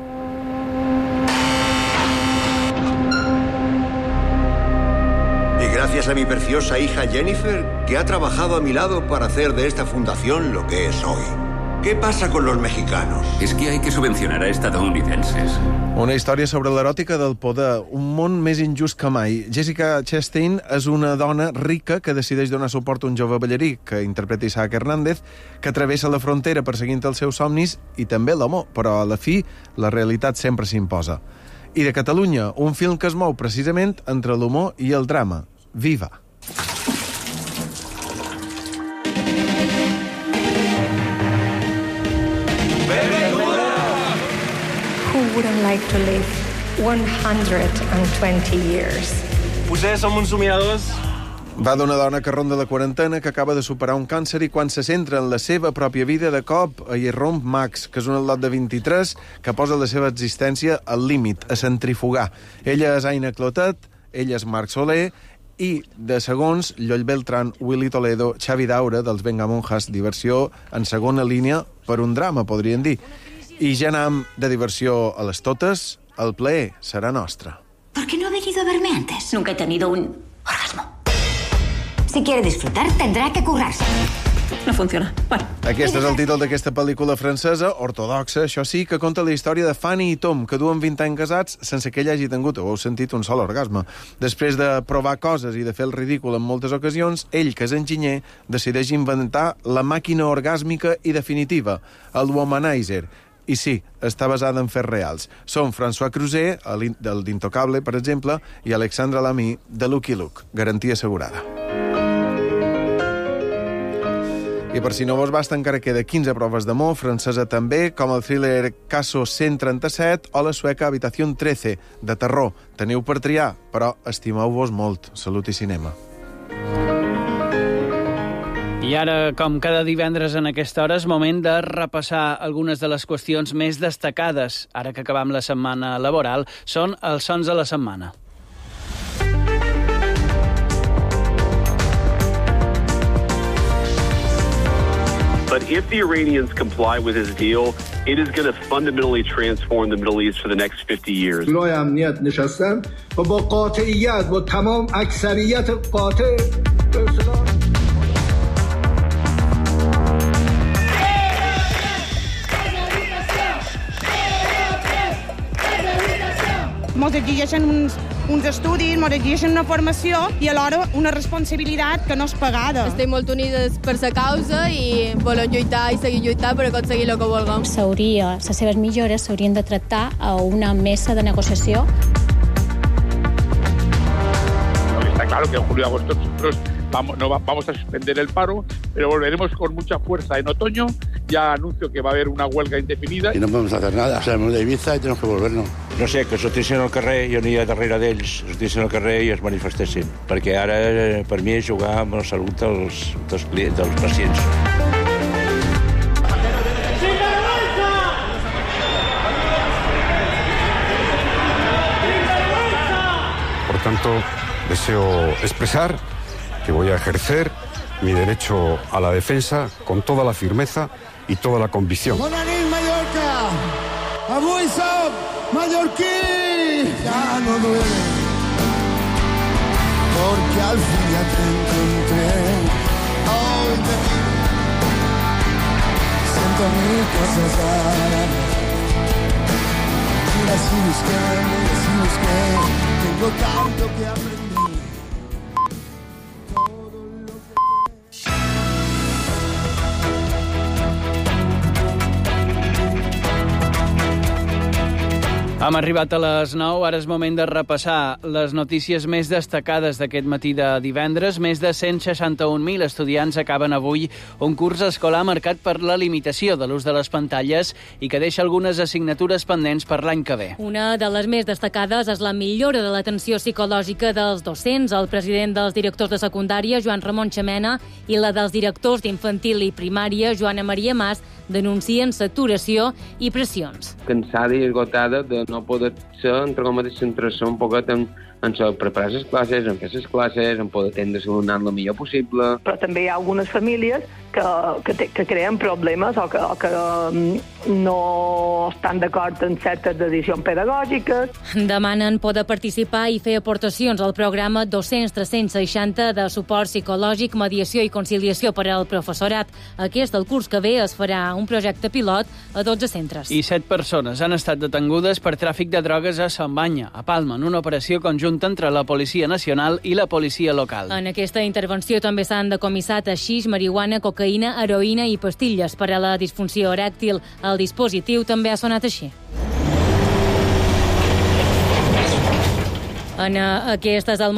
Gracias a mi preciosa hija Jennifer, que ha trabajado a mi lado para hacer de esta fundación lo que es hoy. ¿Qué pasa con los mexicanos? Es que hay que subvencionar a estadounidenses. Una història sobre l'eròtica del poder, un món més injust que mai. Jessica Chastain és una dona rica que decideix donar suport a un jove ballarí, que interpreta Isaac Hernández, que travessa la frontera perseguint els seus somnis i també l'amor, però a la fi la realitat sempre s'imposa. I de Catalunya, un film que es mou precisament entre l'humor i el drama. Viva! Who wouldn't like to live 120 years? Potser som uns somiadors. Va d'una dona que ronda la quarantena, que acaba de superar un càncer i quan se centra en la seva pròpia vida, de cop hi irromp Max, que és un atlot de 23 que posa la seva existència al límit, a centrifugar. Ella és Aina Clotet, ell és Marc Soler, i de segons, Lloll Beltran, Willy Toledo, Xavi Daura, dels Vengamonjas, diversió en segona línia per un drama, podríem dir. I ja anam de diversió a les totes, el plaer serà nostre. ¿Por qué no ha venido a verme antes? Nunca he tenido un orgasmo. Si quiere disfrutar, tendrá que currarse. No funciona. Bueno. Aquest és el títol d'aquesta pel·lícula francesa, ortodoxa, això sí, que conta la història de Fanny i Tom, que duen 20 anys casats sense que ell hagi tingut, o heu sentit, un sol orgasme. Després de provar coses i de fer el ridícul en moltes ocasions, ell, que és enginyer, decideix inventar la màquina orgàsmica i definitiva, el Womanizer. I sí, està basada en fets reals. Són François Creuset, del d'Intocable, per exemple, i Alexandre Lamy, de Lucky Luke. Garantia assegurada. I per si no vos basta, encara queda 15 proves d'amor, francesa també, com el thriller Caso 137 o la sueca Habitación 13, de terror. Teniu per triar, però estimeu-vos molt. Salut i cinema. I ara, com cada divendres en aquesta hora, és moment de repassar algunes de les qüestions més destacades. Ara que acabam la setmana laboral, són els sons de la setmana. But if the Iranians comply with his deal, it is going to fundamentally transform the Middle East for the next 50 years. شورای امنیت نشستن و با قاطعیت با تمام اکثریت قاطع Ens exigeixen uns estudis, ens exigeixen una formació i alhora una responsabilitat que no és pagada. Estem molt unides per la causa i volem lluitar i seguir lluitant per aconseguir el que vulguem. Les seves millores s'haurien de tractar a una mesa de negociació. Está claro que en julio y agosto nosotros vamos a suspender el paro, pero volveremos con mucha fuerza en otoño. Ya anuncio que va a haber una huelga indefinida. I no podem hacer nada. Salimos de Ibiza i tenemos que volvernos. No sé, que sortissin al carrer, jo aniria darrere d'ells, sortissin al carrer i es manifestessin. Perquè ara, per mi, és jugar amb la salut dels pacients. Por tanto, deseo expresar que voy a ejercer mi derecho a la defensa con toda la firmeza y toda la convicción. Bona nit, Mallorca! Avui som mallorquí! Ya no duele, porque al fin ya te encontré. Hoy te siento mil cosas raras. Mira si busqué, tengo tanto que aprender. Hem arribat a les 9, ara és moment de repassar les notícies més destacades d'aquest matí de divendres. Més de 161.000 estudiants acaben avui un curs escolar marcat per la limitació de l'ús de les pantalles i que deixa algunes assignatures pendents per l'any que ve. Una de les més destacades és la millora de l'atenció psicològica dels docents. El president dels directors de secundària, Joan Ramon Xamena, i la dels directors d'infantil i primària, Joana Maria Mas, denuncien saturació i pressions. Cansada i esgotada de no poder ser, entre cometes, centrar-se un poquet en preparar les classes, en fer les classes, en poder atendre l'alumnat el millor possible. Però també hi ha algunes famílies que creen problemes o que no estan d'acord en certes decisions pedagògiques. Demanen poder participar i fer aportacions al programa 200-360 de suport psicològic, mediació i conciliació per al professorat. Aquest, el curs que ve, es farà un projecte pilot a 12 centres. I 7 persones han estat detingudes per tràfic de drogues a Sant Banya, a Palma, en una operació conjunta entre la Policia Nacional i la policia local. En aquesta intervenció també s'han decomissat haixix, marihuana, cocaïna, heroïna i pastilles per a la disfunció erèctil. El dispositiu també ha sonat així. Aquest és el